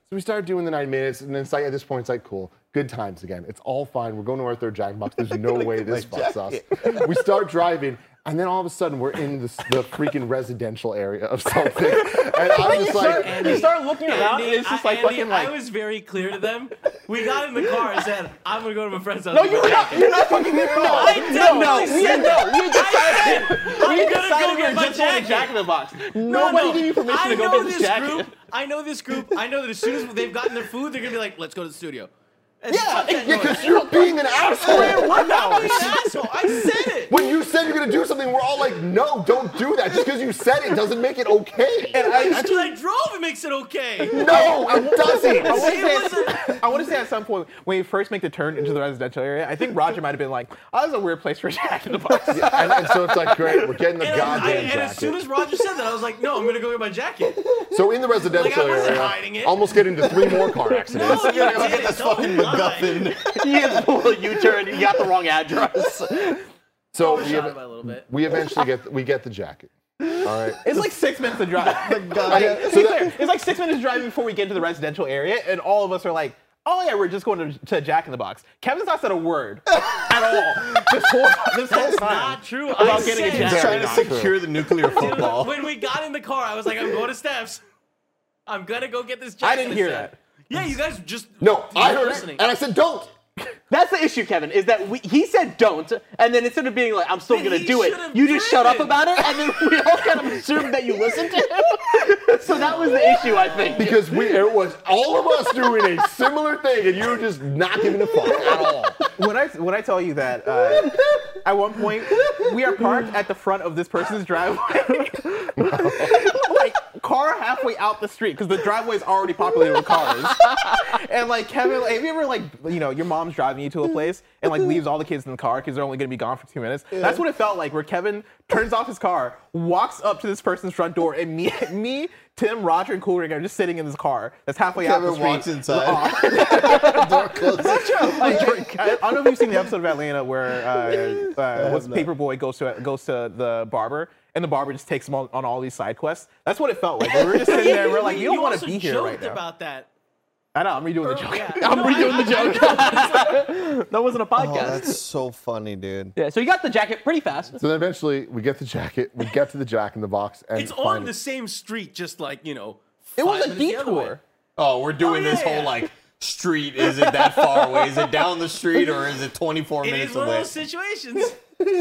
So we started doing the 9 minutes, and then it's like, at this point, it's like, cool, good times again. It's all fine. We're going to our third Jack in the Box. There's no way this fucks us. We start driving, and then all of a sudden, we're in the freaking residential area of something. And I'm just like, You start looking around, and it's just like Andy, fucking like. I was very clear to them. We got in the car and said, I'm going to go to my friend's house. No, to you're get not. jacket." You're not fucking there at all. I definitely said that. We decided. I'm We gonna go decided we get were my just wanting jacket. Jack in the Box. No, Nobody no. gave you permission to go get this jacket. Group. I know this group. I know that as soon as they've gotten their food, they're going to be like, let's go to the studio. And Yeah, fuck that yeah, noise. because you're being an asshole. I'm not being an asshole. I said it. When you said you're going to do something, we're all like, no, don't do that. Just because you said it doesn't make it okay. And Because I drove, it makes it okay. No, it doesn't. I want to say at some point when you first make the turn into the residential area, I think Roger might have been like, "Oh, this is a weird place for Jack in the Box." And so it's like, great, we're getting the And, goddamn and as soon jacket. as Roger said that, I was like, no, I'm going to go get my jacket. So in the residential Like, I wasn't area, hiding it. almost get into 3 more car accidents. No, you did it. Fucking Don't lie. MacGuffin. You had to pull a U-turn. You got the wrong address. So Shot it by a little bit. we eventually get the jacket. All right. It's like 6 minutes to drive. So It's like 6 minutes driving before we get into the residential area, and all of us are like, "Oh yeah, we're just going to Jack in the Box." Kevin's not said a word at all this whole That's time. not true. About I getting a said, jacket. He's trying to Not true. secure the nuclear football. when we got in the car, I was like, I'm going to Steph's. I'm going to go get this jacket. I didn't hear instead. that. Yeah, you guys just. No, you I weren't heard listening. it, and I said don't. That's the issue, Kevin, is that he said don't, and then instead of being like, I'm still Then going to he do it, should've you just shut up driven. about it, and then we all kind of assumed that you listened to him. So that was the issue, I think. Because it was all of us doing a similar thing, and you were just not giving a fuck at all. When I tell you that at one point we are parked at the front of this person's driveway, like car halfway out the street because the driveway is already populated with cars. And like Kevin, like, have you ever like your mom's driving you to a place and like leaves all the kids in the car because they're only gonna be gone for 2 minutes? That's what it felt like. Where Kevin turns off his car, walks up to this person's front door, and me, Tim, Roger, and Coolring are just sitting in this car that's halfway out the Kevin street. walks inside. Door closes. Like, I don't know if you've seen the episode of Atlanta where what's Paperboy goes to the barber, and the barber just takes him on all these side quests. That's what it felt like. We were just sitting there, and we're like, you don't want to also be here right joked now. about that. I know, I'm redoing the joke. Yeah. I'm No, redoing I- the joke. That wasn't a Oh, podcast. that's so funny, dude. Yeah, so you got the jacket pretty fast. So then eventually we get the jacket, we get to the Jack in the Box, and It's on find the it. same street, just like, It was 5 a minutes the other way. detour. Oh, we're doing Oh, this yeah. whole like street. Is it that far away? Is it down the street or is it 24 It minutes is one of away? those situations.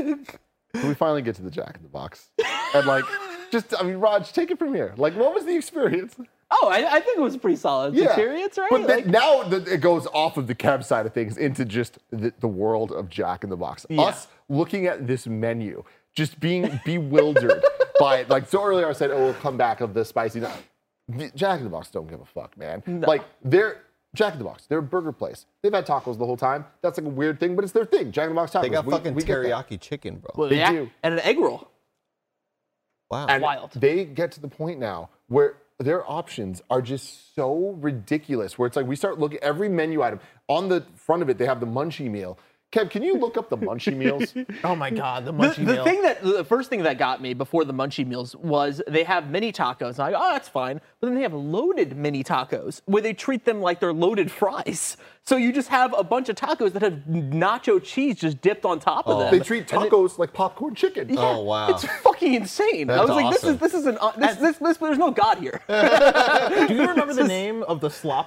So we finally get to the Jack in the Box, and like, Raj, take it from here. Like, what was the experience? Oh, I think it was a pretty solid experience, right? But then, Like- now it goes off of the Kev side of things into just the world of Jack in the Box. Us looking at this menu, just being bewildered by it. Like, so earlier I said, oh, we'll come back of the spicy. The Jack in the Box don't give a fuck, man. Like, they're Jack in the Box. They're a burger place. They've had tacos the whole time. That's like a weird thing, but it's their thing. Jack in the Box tacos. They got fucking we get that. teriyaki chicken, bro. Well, They yeah, do. and an egg roll. Wow. And Wild. they get to the point now where their options are just so ridiculous. Where it's like we start looking every menu item on the front of it. They have the munchie meal. Kev, can you look up the munchie meals? Oh my God, the munchie The meal. the first thing that got me before the munchie meals was they have mini tacos. And I go, oh, that's fine. But then they have loaded mini tacos where they treat them like they're loaded fries. So you just have a bunch of tacos that have nacho cheese just dipped on top of them. They treat tacos like popcorn chicken. Yeah, Oh, wow. It's fucking insane. I That's was like, awesome. this is there's no God here. Do you remember the name of the slop?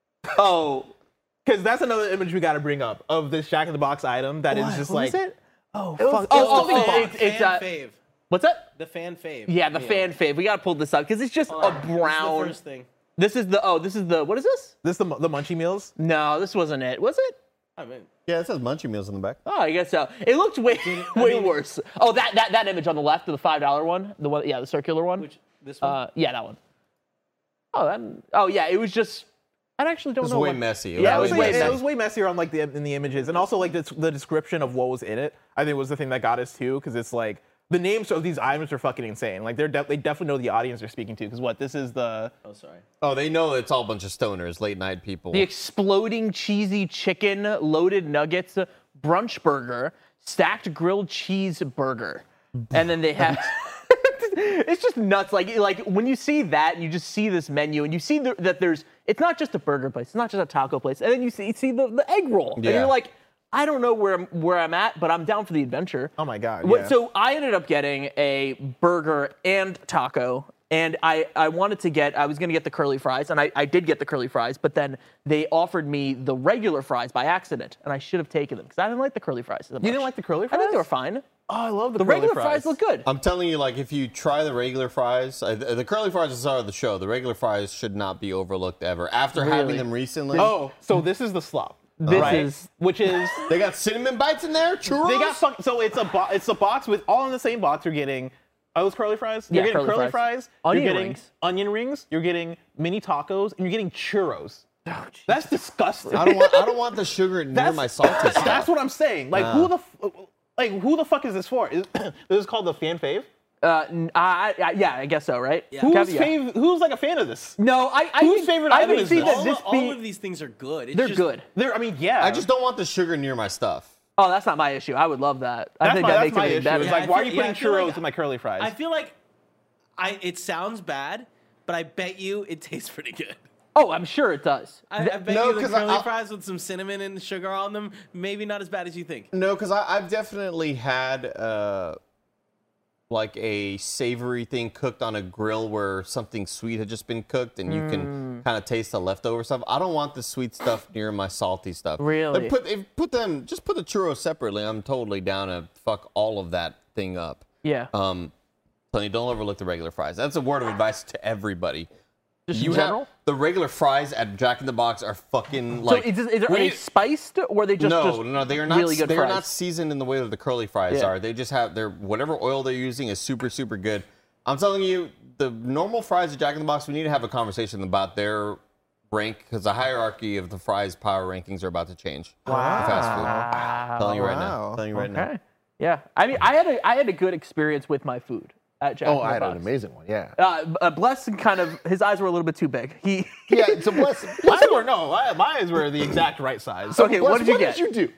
Oh, Because that's another image we got to bring up of this Jack in the Box item that is just what like. is it? Oh, was- fuck. it was Oh, something oh, about it's fan fave. what's that? The fan fave. Yeah, the meal. fan fave. We gotta pull this up because it's just Hold a on. This is brown. the first thing. This is the what is this? This the munchie meals. No, this wasn't it. Was it? I mean, Yeah, it says Munchie Meals in the back. Oh, I guess so. It looked way worse. Oh, that image on the left of the $5 one, the one, yeah, the circular one. this one? Yeah, that one. Oh, yeah, it was just. I actually don't It was know. way what- messy. Yeah, it was way It messy. was way messier on like in the images, and also like the description of what was in it. I think was the thing that got us too, because it's like the names of these items are fucking insane. Like they definitely know the audience they're speaking to. Because what this is the Oh, sorry. Oh, they know it's all a bunch of stoners, late night people. The exploding cheesy chicken, loaded nuggets, brunch burger, stacked grilled cheese burger, and then they have. it's just nuts. Like when you see that, you just see this menu, and you see that it's not just a burger place, it's not just a taco place, and then you see the egg roll, and you're like, I don't know where I'm at, but I'm down for the adventure. Oh my God. What- Yeah. So I ended up getting a burger and taco. And I was going to get the curly fries, and I did get the curly fries, but then they offered me the regular fries by accident, and I should have taken them because I didn't like the curly fries. You didn't like the curly I fries? think they were fine. Oh, I love the The curly regular fries look good. I'm telling you, like, if you try the regular fries, the curly fries is the start of the show. The regular fries should not be overlooked ever. After having them recently, Oh, so this is the slop. Which is they got cinnamon bites in there, churros. they got so it's a box with all in the same box. You're getting those curly fries. Yeah, You're getting curly fries. Onion you're getting rings. onion rings. You're getting mini tacos, and you're getting churros. That's disgusting. I don't want the sugar near my salty stuff. That's what I'm saying. Like who the fuck is this for? This is called the fan fave. Yeah, I guess so, right? Yeah. Who's like a fan of this? No, Whose favorite I item would is see this? that All of these things are good. It's they're just, good. Yeah. I just don't want the sugar near my stuff. Oh, that's not my issue. I would love that. I think that makes my it issue. better. It's Yeah, like, why are you I putting feel churros like- in my curly fries? I feel like it sounds bad, but I bet you it tastes pretty good. Oh, I'm sure it does. I bet No, you the 'cause curly fries with some cinnamon and sugar on them, maybe not as bad as you think. No, because I've definitely had like a savory thing cooked on a grill where something sweet had just been cooked, and you can kind of taste the leftover stuff. I don't want the sweet stuff near my salty stuff. Really? Like put the churros separately. I'm totally down to fuck all of that thing up. Yeah. Sonny, don't overlook the regular fries. That's a word of advice to everybody. Just in general? The regular fries at Jack in the Box are fucking So like. are they spiced or are they just No, they are not. really good They are fries? not seasoned in the way that the curly fries Yeah. are. They just have whatever oil they're using is super super good. I'm telling you, the normal fries at Jack in the Box, we need to have a conversation about their rank because the hierarchy of the fries power rankings are about to change. Wow. Fast food. I'm telling you right now. Telling you right now. Okay. Yeah. I mean, I had a good experience with my food at Jack in Oh, the I had Box. an amazing one. Yeah. Bless kind of his eyes were a little bit too big. Yeah. So bless. my eyes were the exact right size. Okay, Bless, what did you get? What did you do?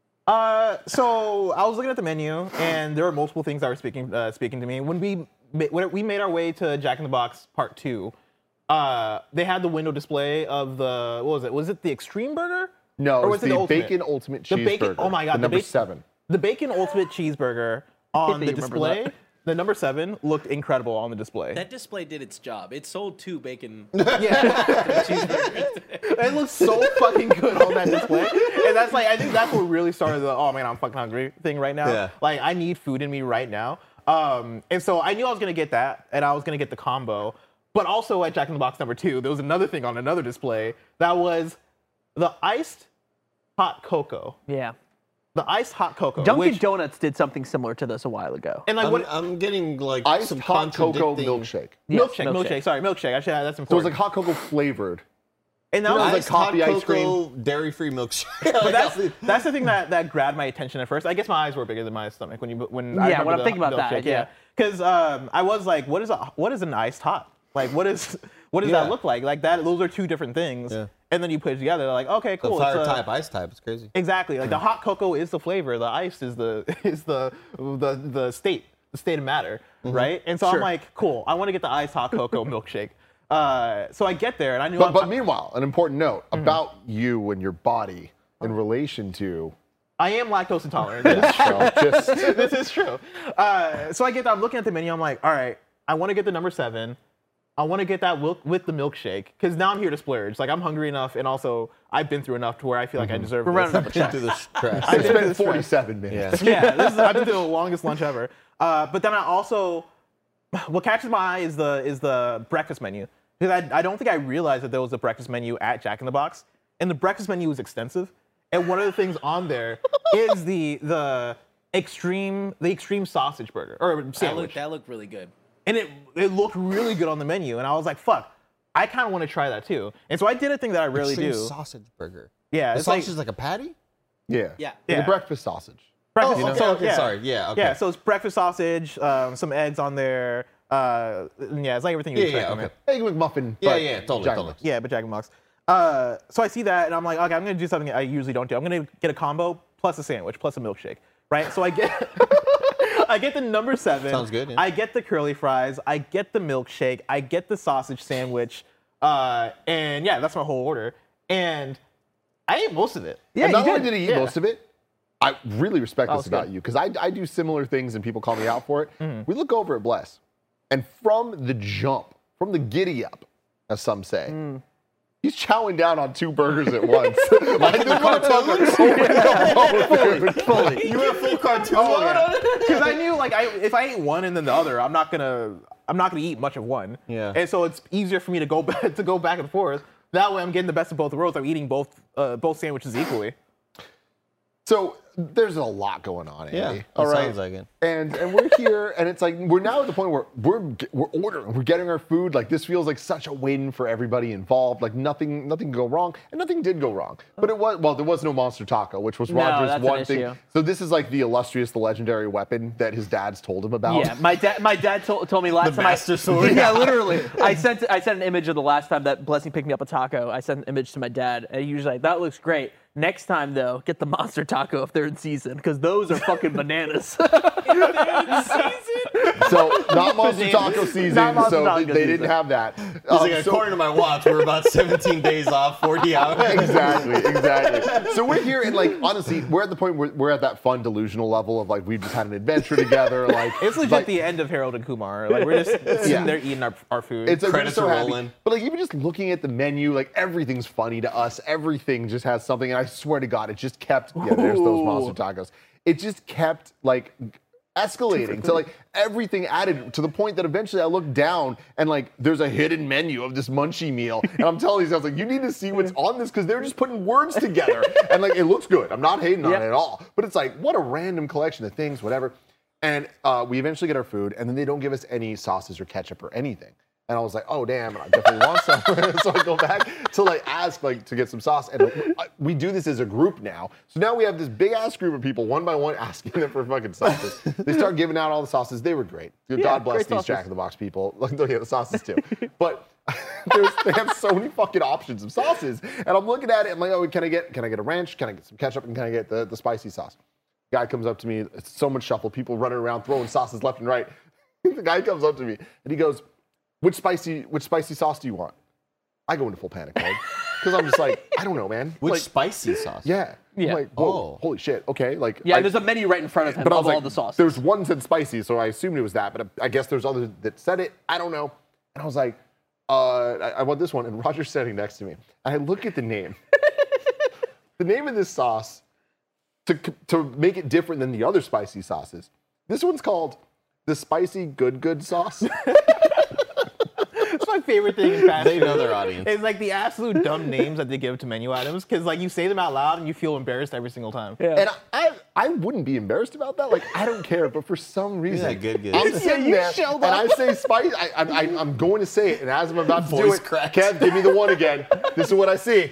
So I was looking at the menu, and there were multiple things that were speaking to me. When we made our way to Jack in the Box Part 2, they had the window display of the, what was it? Was it the Extreme Burger? No, Or it was was it the Ultimate? bacon ultimate The cheeseburger. bacon, oh my God. The number the 7. The Bacon Ultimate Cheeseburger on that the you remember display, that. the number 7 looked incredible on the display. That display did its job. It sold 2 bacon Yeah. cheeseburgers. It looks so fucking good on that display. And that's like, I think that's what really started the, oh man, I'm fucking hungry thing right now. Yeah. Like, I need food in me right now. And so I knew I was going to get that, and I was going to get the combo. But also at Jack in the Box number 2, there was another thing on another display that was the iced hot cocoa. Yeah. The iced hot cocoa. Dunkin' which, Donuts did something similar to this a while ago. and like what? I'm getting like Iced some hot cocoa contradicting- milkshake. Yes, Milkshake. Sorry, milkshake. Actually, that's So it was important. like hot cocoa flavored. and that it was was like Iced hot coffee ice cocoa, dairy-free milkshake. But that's the thing that grabbed my attention at first. I guess my eyes were bigger than my stomach when I remember when I'm the thinking about that, milkshake, yeah. Because I was like, what is an iced hot? Like what does Yeah. that look like? Like that, those are two different things. Yeah. And then you put it together, they're like, okay, The cool. fire it's a- type, ice type. It's crazy. Exactly. Like the hot cocoa is the flavor, the ice is the state of matter, right? And so I'm like, cool. I want to get the iced hot cocoa milkshake. So I get there and I knew. But meanwhile, an important note about you and your body in relation to. I am lactose intolerant. So just This is true. So I get that. I'm looking at the menu. I'm like, all right, I want to get the number 7. I want to get that with the milkshake because now I'm here to splurge. Like I'm hungry enough, and also I've been through enough to where I feel like I deserve. We're running up a check. Into the trash. I did spent this 47 minutes. Yeah, I've been doing the longest lunch ever. But then I also, what catches my eye is the breakfast menu because I don't think I realized that there was a breakfast menu at Jack in the Box, and the breakfast menu is extensive. And one of the things on there is the extreme sausage burger or sandwich. That looked really good. And it looked really good on the menu, and I was like, "Fuck, I kind of want to try that too." And so I did a thing that I rarely Extreme do. sausage burger. Yeah, The it's like sausage is like a patty? Yeah. Yeah. The Yeah. breakfast sausage. breakfast. Oh, okay, so, okay, sorry. Yeah, okay. Yeah, so it's breakfast sausage, some eggs on there. Yeah, it's like everything you expect on okay. there. Egg McMuffin. Yeah, but yeah, totally, Jack in the totally. Box. Yeah, but Jack in the Box. So I see that, and I'm like, okay, I'm gonna do something I usually don't do. I'm gonna get a combo plus a sandwich plus a milkshake, right? So I get. I get the number 7. Sounds good, yeah. I get the curly fries. I get the milkshake. I get the sausage sandwich. And yeah, that's my whole order. And I ate most of it. Yeah, and not you only did. did he eat Yeah. most of it, I really respect That this was about good. you because I do similar things and people call me out for it. Mm-hmm. We look over at Bless, and from the jump, from the giddy up, as some say, Mm. he's chowing down on 2 burgers at once. Like this motherfucker. Fully. You went full cartoon. Because I knew like if I ate one and then the other, I'm not gonna eat much of one. Yeah. And so it's easier for me to go back and forth. That way, I'm getting the best of both worlds. I'm eating both sandwiches equally. So there's a lot going on, Andy. Yeah, that all right. sounds like it. And we're here, and it's like we're now at the point where we're ordering, we're getting our food. Like this feels like such a win for everybody involved. Like nothing can go wrong, and nothing did go wrong. But there was no monster taco, which was No, Roger's that's one an thing. issue. So this is like the illustrious, the legendary weapon that his dad's told him about. Yeah, my dad told me last time master sword. Yeah, literally. I sent an image of the last time that Blessing picked me up a taco. I sent an image to my dad, and he was like, "That looks great. Next time though, get the monster taco if they're in season, because those are fucking bananas." So not monster taco season. Not monster So taco they season. didn't have that. It's like, according to my watch, we're about 17 days off, 40 hours. Exactly. So we're here, and like honestly, we're at the point where we're at that fun delusional level of like we've just had an adventure together. Like It's legit like, the end of Harold and Kumar. Like we're just sitting there eating our food. It's like we're Credits just so are happy. rolling. But like even just looking at the menu, like everything's funny to us. Everything just has something, and I swear to God, it just kept. Yeah, there's those monster tacos. It just kept like escalating to like everything added to the point that eventually I looked down and like there's a hidden menu of this munchie meal, and I'm telling these guys like you need to see what's on this because they're just putting words together and like it looks good. I'm not hating on it at all, but it's like what a random collection of things, whatever. And we eventually get our food, and then they don't give us any sauces or ketchup or anything. And I was like, oh damn, I definitely want some. So I go back to like ask like to get some sauce, and like, we do this as a group now. So now we have this big ass group of people, one by one, asking them for fucking sauces. They start giving out all the sauces. They were great. God bless great these sauces. Jack in the Box people. Like, yeah, the sauces too. But they have so many fucking options of sauces, and I'm looking at it. I'm like, oh, can I get a ranch? Can I get some ketchup? And can I get the spicy sauce? Guy comes up to me. It's so much shuffle. People running around throwing sauces left and right. The guy comes up to me and he goes, Which spicy sauce do you want? I go into full panic mode because I'm just like, I don't know, man. Which like, spicy sauce? yeah. Yeah. I'm like, whoa, Oh. holy shit. Okay, like Yeah, there's a menu right in front of him but I of was all like, the sauces. there's one that said spicy, so I assumed it was that. But I guess there's others that said it. I don't know. And I was like, I want this one. And Roger's sitting next to me. And I look at the name. The name of this sauce to make it different than the other spicy sauces. This one's called the Spicy Good Sauce. That's my favorite thing in fast They food. know their audience. It's like the absolute dumb names that they give to menu items because like you say them out loud and you feel embarrassed every single time. And I wouldn't be embarrassed about that. Like, I don't care. But for some reason, Yeah, good. I'm sitting you there shelled and up. I say spice. I'm going to say it. And as I'm about to do Voice it, cracks. Kev, give me the one again. This is what I see.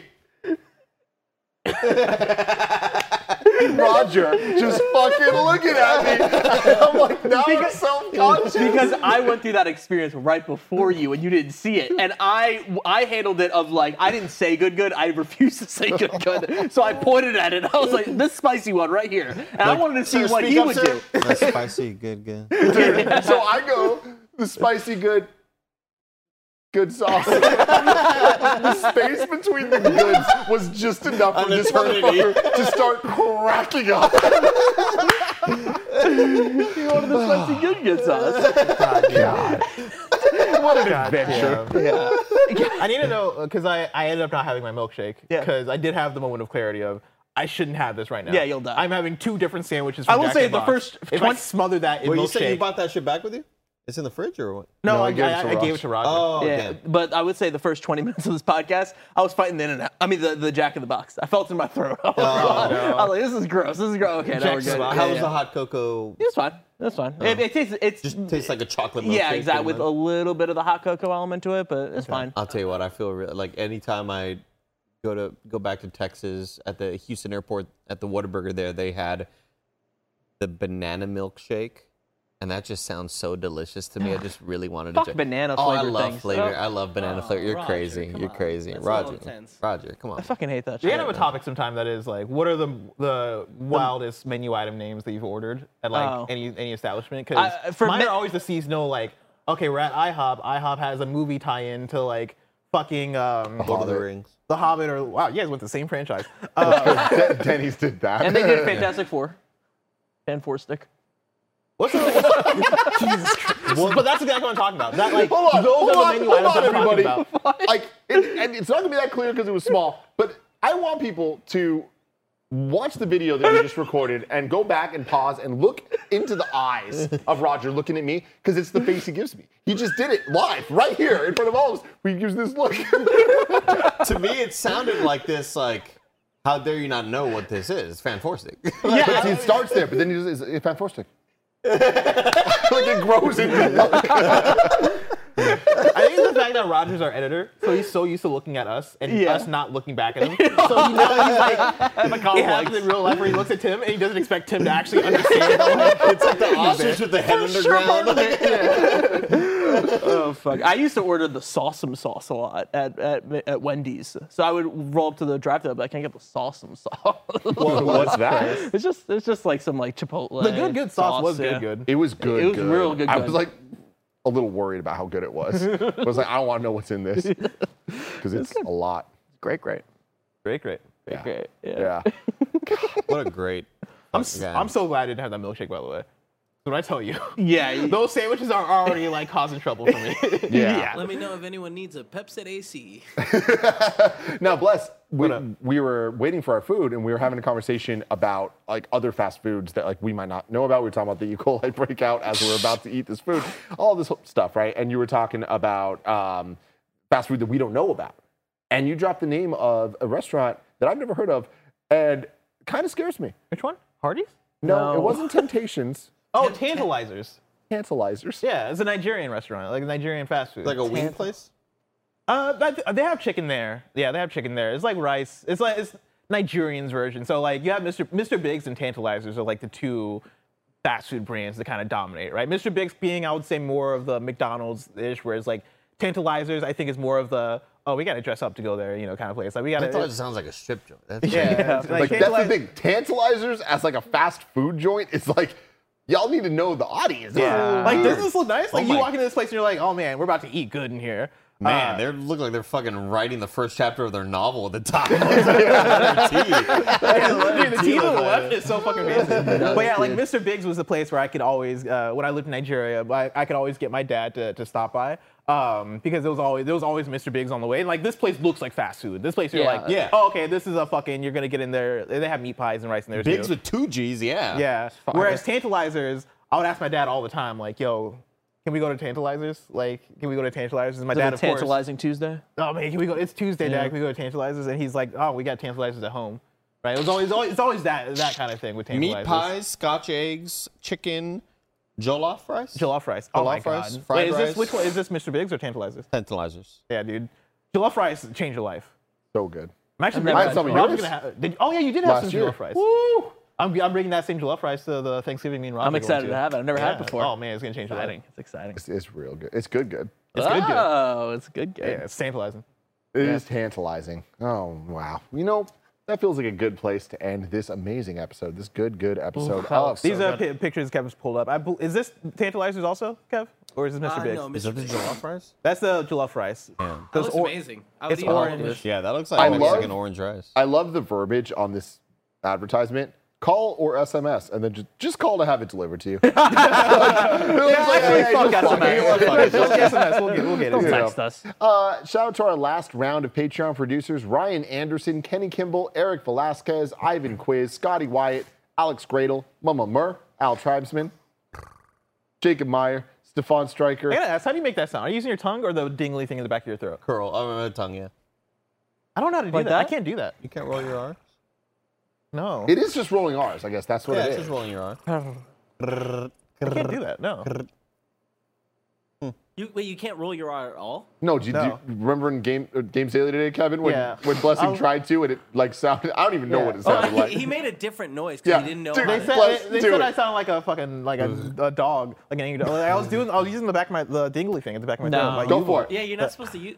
Roger just fucking looking at me. And I'm like, now I'm self-conscious. Because I went through that experience right before you and you didn't see it. And I handled it of like, I didn't say good. I refused to say good. So I pointed at it. I was like, this spicy one right here. And I wanted to see sir, what speak he up, would sir. do. That's spicy, good. So I go, the spicy good sauce. The space between the goods was just enough for An this eternity. motherfucker to start cracking up. You wanted the spicy good sauce. God. What an adventure. I need to know because I ended up not having my milkshake because I did have the moment of clarity of I shouldn't have this right now. Yeah, you'll die. I'm having 2 different sandwiches. I From will Jack say in the the Box. first If 20 I smother that in Well, you said you milkshake. bought that shit back with you? It's in the fridge or what? No, No, I I gave it to gave Roger. it to Roger. Oh, Yeah, okay. but I would say the first 20 minutes of this podcast, I was fighting the In-N-Out. I mean, the Jack in the Box. I felt it in my throat. I was like, this is gross. This is gross. Okay, now we're Jack's in good. the Box. How Yeah, was yeah. the hot cocoa? It's fine. That's fine. It tastes. It's Just tastes like a chocolate milkshake. yeah, exactly. pretty With a much. little bit of the hot cocoa element to it, but it's fine. I'll tell you what, I feel like anytime I go back to Texas at the Houston airport at the Whataburger there, they had the banana milkshake. And that just sounds so delicious to me. I just really wanted Fuck to. banana Oh, I flavored love things. flavor. Oh. I love banana flavor. You're Roger, crazy. come You're on. crazy. That's a little Roger. intense. Roger, come I on. fucking hate that We shit. gotta have a topic sometime that is like, what are the wildest menu item names that you've ordered at like Oh. any establishment? Because for mine me- are always the seasonal. Like, okay, we're at IHOP. IHOP has a movie tie-in to like fucking Lord of the Rings. The Hobbit, or wow, you guys went to the same franchise. Denny's did that. And they did Fantastic Four. And Four Stick. What's the Jesus Christ. But that's exactly what I'm talking about. That like Hold on, those hold are the on, menu hold items on, I'm talking everybody. about. Like, and it's not gonna be that clear because it was small, but I want people to watch the video that we just recorded and go back and pause and look into the eyes of Roger looking at me because it's the face he gives me. He just did it live, right here in front of all of us. We use this look. To me, it sounded like this, like, how dare you not know what this is? Fan Four Stick. Yeah, but see, it starts there, but then he just it's Fan Four Stick. Like it grows into I think it's the fact that Roger's our editor, so he's so used to looking at us and Yeah. us not looking back at him. So he knows he's like, it happens in real life where he looks at Tim and he doesn't expect Tim to actually understand. It's like the ostrich with the head underground. Oh fuck! I used to order the Sawsum sauce a lot at Wendy's. So I would roll up to the drive-thru, but I can't get the Sawsum sauce. What's that? It's just like some like Chipotle. The good sauce was yeah. good. It was good. It was real good, I good. was like a little worried about how good it was. I was like, I don't want to know what's in this because it's a lot. Great. Great. Yeah. Yeah. Yeah. What a great. I'm guy. so glad I didn't have that milkshake, by the way. When I tell you, Yeah. those sandwiches are already like causing trouble for me. Yeah. Let me know if anyone needs a Pepsi AC. Now, bless, we were waiting for our food and we were having a conversation about like other fast foods that like we might not know about. We were talking about the E. coli breakout as we were about to eat this food, all this stuff, right? And you were talking about fast food that we don't know about. And you dropped the name of a restaurant that I've never heard of and kind of scares me. Which one? Hardee's? No, No. it wasn't Temptations. Oh, Tantalizers. Tantalizers. Yeah, it's a Nigerian restaurant, like a Nigerian fast food. Like a wing place? They have chicken there. Yeah, they have chicken there. It's like rice. It's Nigerian's version. So like you have Mr. Biggs and Tantalizers are like the two fast food brands that kind of dominate, right? Mr. Biggs being, I would say, more of the McDonald's-ish, whereas like Tantalizers, I think, is more of the we got to dress up to go there, kind of place. Like we got I thought it to. sounds like a strip joint. That's Yeah, Like that's the thing. Tantalizers as like a fast food joint, it's like y'all need to know the audience. Yeah. Like, doesn't this look nice? Like, Oh you my- walk into this place and you're like, oh man, we're about to eat good in here. Man, they look like they're fucking writing the first chapter of their novel at the top. Dude, the team on the left is so fucking amazing. But yeah, like Mr. Biggs was the place where I could always, when I lived in Nigeria, I could always get my dad to stop by because there was always Mr. Biggs on the way. And like this place looks like fast food. This place you're Yeah. like, Yeah. oh okay, this is a fucking. You're gonna get in there. They have meat pies and rice in there Biggs too. with 2 G's, yeah. Yeah. Whereas Tantalizers, I would ask my dad all the time, like, yo. Can we go to Tantalizers? Like, can we go to Tantalizers? And my dad, of course. Tantalizing Tuesday. Oh man, can we go? It's Tuesday, Dad. Can we go to Tantalizers? And he's like, oh, we got Tantalizers at home, right? It's always that kind of thing with Tantalizers. Meat pies, Scotch eggs, chicken, jollof rice? Jollof rice. Oh my Jollof rice, God. fried Wait, is this rice. which one? Is this Mr. Biggs or Tantalizers? Tantalizers. Yeah, dude. Jollof rice changed your life. So good. I'm actually never bringing had some some of Roger's yours. gonna have. Oh yeah, you did have Last some year. jollof rice. Woo! I'm bringing that same jollof rice to the Thanksgiving me and Roger. I'm excited going to have it. I've never had it Yeah. before. Oh man, it's gonna change your life. Exciting. It's exciting. It's real good. It's good. It's good. Oh, it's good. Yeah, it's tantalizing. It is tantalizing. Oh, wow. That feels like a good place to end this amazing episode, this good episode. These are pictures Kevin's pulled up. Is this Tantalizers also, Kev? Or is this Mr. Biggs? No, Is that Mr. the Biggs. jollof rice? That's the jollof rice. Yeah. That looks or- amazing. I would it's eat more of orange. this. Yeah, that looks I like love- Mexican orange rice. I love the verbiage on this advertisement. Call or SMS, and then just call to have it delivered to you. Actually, fuck just fuck it. Just SMS. We'll get Don't it. text us. Shout out to our last round of Patreon producers: Ryan Anderson, Kenny Kimball, Eric Velasquez, Ivan Quiz, Scotty Wyatt, Alex Gradle, Mama Murr, Al Tribesman, Jacob Meyer, Stefan Stryker. I gotta ask, how do you make that sound? Are you using your tongue or the dingly thing in the back of your throat? Curl. Oh, my tongue, yeah. I don't know how to do Like that. I that? can't do that. You can't roll your R? No. It is just rolling R's, I guess. That's what Yeah, it it's is. just rolling your R. I can't do that. No. You Wait, you can't roll your R at all? No, do you remember in Games Daily today, Kevin, when Blessing tried to, and it like sounded, I don't even know what it sounded like. He made a different noise because he didn't know. Dude, how They to- said, they said I sound like a fucking a dog, like an angry dog. Like, I was using the back of the dingly thing at the back of my throat. Like, Go for it. Yeah, you're not supposed to use.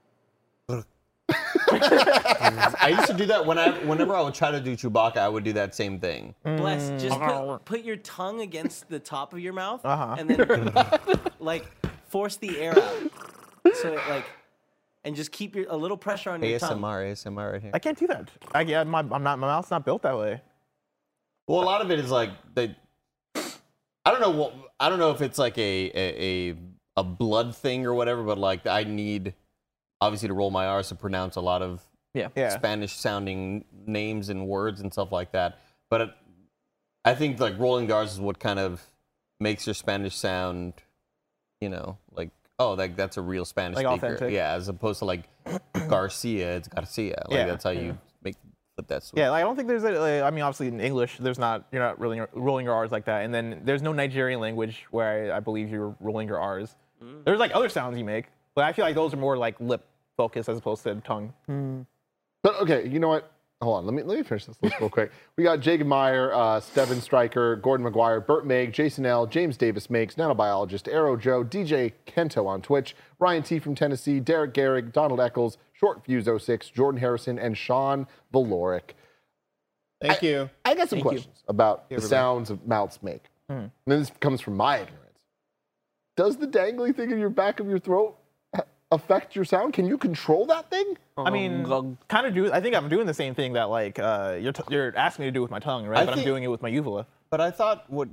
I used to do that whenever I would try to do Chewbacca. I would do that same thing. Bless, just put your tongue against the top of your mouth, Uh-huh. and then like force the air out. So like, and just keep a little pressure on your tongue. ASMR right here. I can't do that. My mouth's not built that way. Well, a lot of it is like I don't know. I don't know if it's like a blood thing or whatever, but like I need obviously to roll my R's to pronounce a lot of Yeah. Spanish sounding names and words and stuff like that. But I think like rolling the R's is what kind of makes your Spanish sound, like, oh, that's a real Spanish Like speaker. authentic. Yeah, as opposed to like Garcia, it's Garcia. Like that's how you flip that switch. Yeah, like, I don't think there's I mean, obviously in English, you're not really rolling your R's like that. And then there's no Nigerian language where I believe you're rolling your R's. There's like other sounds you make, but I feel like those are more like lip focus as opposed to tongue. But okay, you know what? Hold on, let me finish this list real quick. We got Jacob Meyer, Steven Stryker, Gordon McGuire, Burt Meg, Jason L, James Davis Makes, Nanobiologist, Arrow Joe, DJ Kento on Twitch, Ryan T from Tennessee, Derek Garrick, Donald Eccles, Short Fuse 06, Jordan Harrison, and Sean Valoric. Thank you. I got some questions about the everybody. sounds of mouths make. And this comes from my ignorance. Does the dangly thing in your back of your throat affect your sound? Can you control that thing? I mean, kind of do. I think I'm doing the same thing that like you're asking me to do with my tongue, right? But I'm doing it with my uvula. But I thought what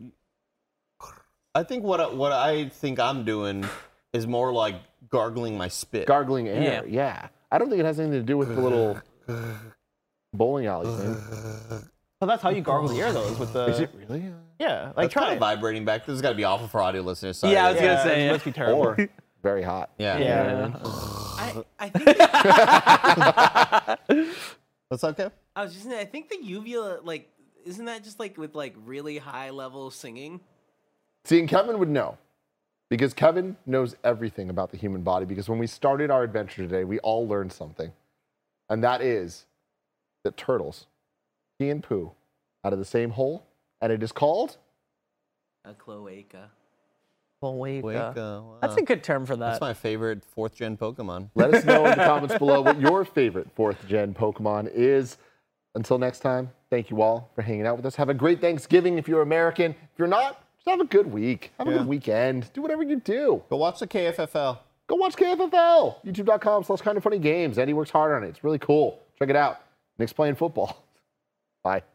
I think I'm doing is more like gargling my spit. Gargling air, yeah. I don't think it has anything to do with the little bowling alley thing. So that's how you gargle the air, though, is with the. Is it really? Yeah, like That's try kind it. of vibrating back. This has got to be awful for audio listeners. Sorry. Yeah, I was gonna Yeah, say. it must be terrible. Or very hot. Yeah. Yeah. I think That's okay. I was just saying, I think the uvula, like, isn't that just like with like really high level singing? See, and Kevin would know. Because Kevin knows everything about the human body. Because when we started our adventure today, we all learned something. And that is that turtles pee and poo out of the same hole. And it is called? A cloaca. Wow. That's a good term for That's that. my favorite 4th gen Pokemon. Let us know in the comments below what your favorite 4th gen Pokemon is. Until next time, thank you all for hanging out with us. Have a great Thanksgiving if you're American. If you're not, just have a good week. Have a good weekend. Do whatever you do. Go watch the KFFL. Go watch KFFL. YouTube.com/kindoffunnygames. Eddie works hard on it. It's really cool. Check it out. Nick's playing football. Bye.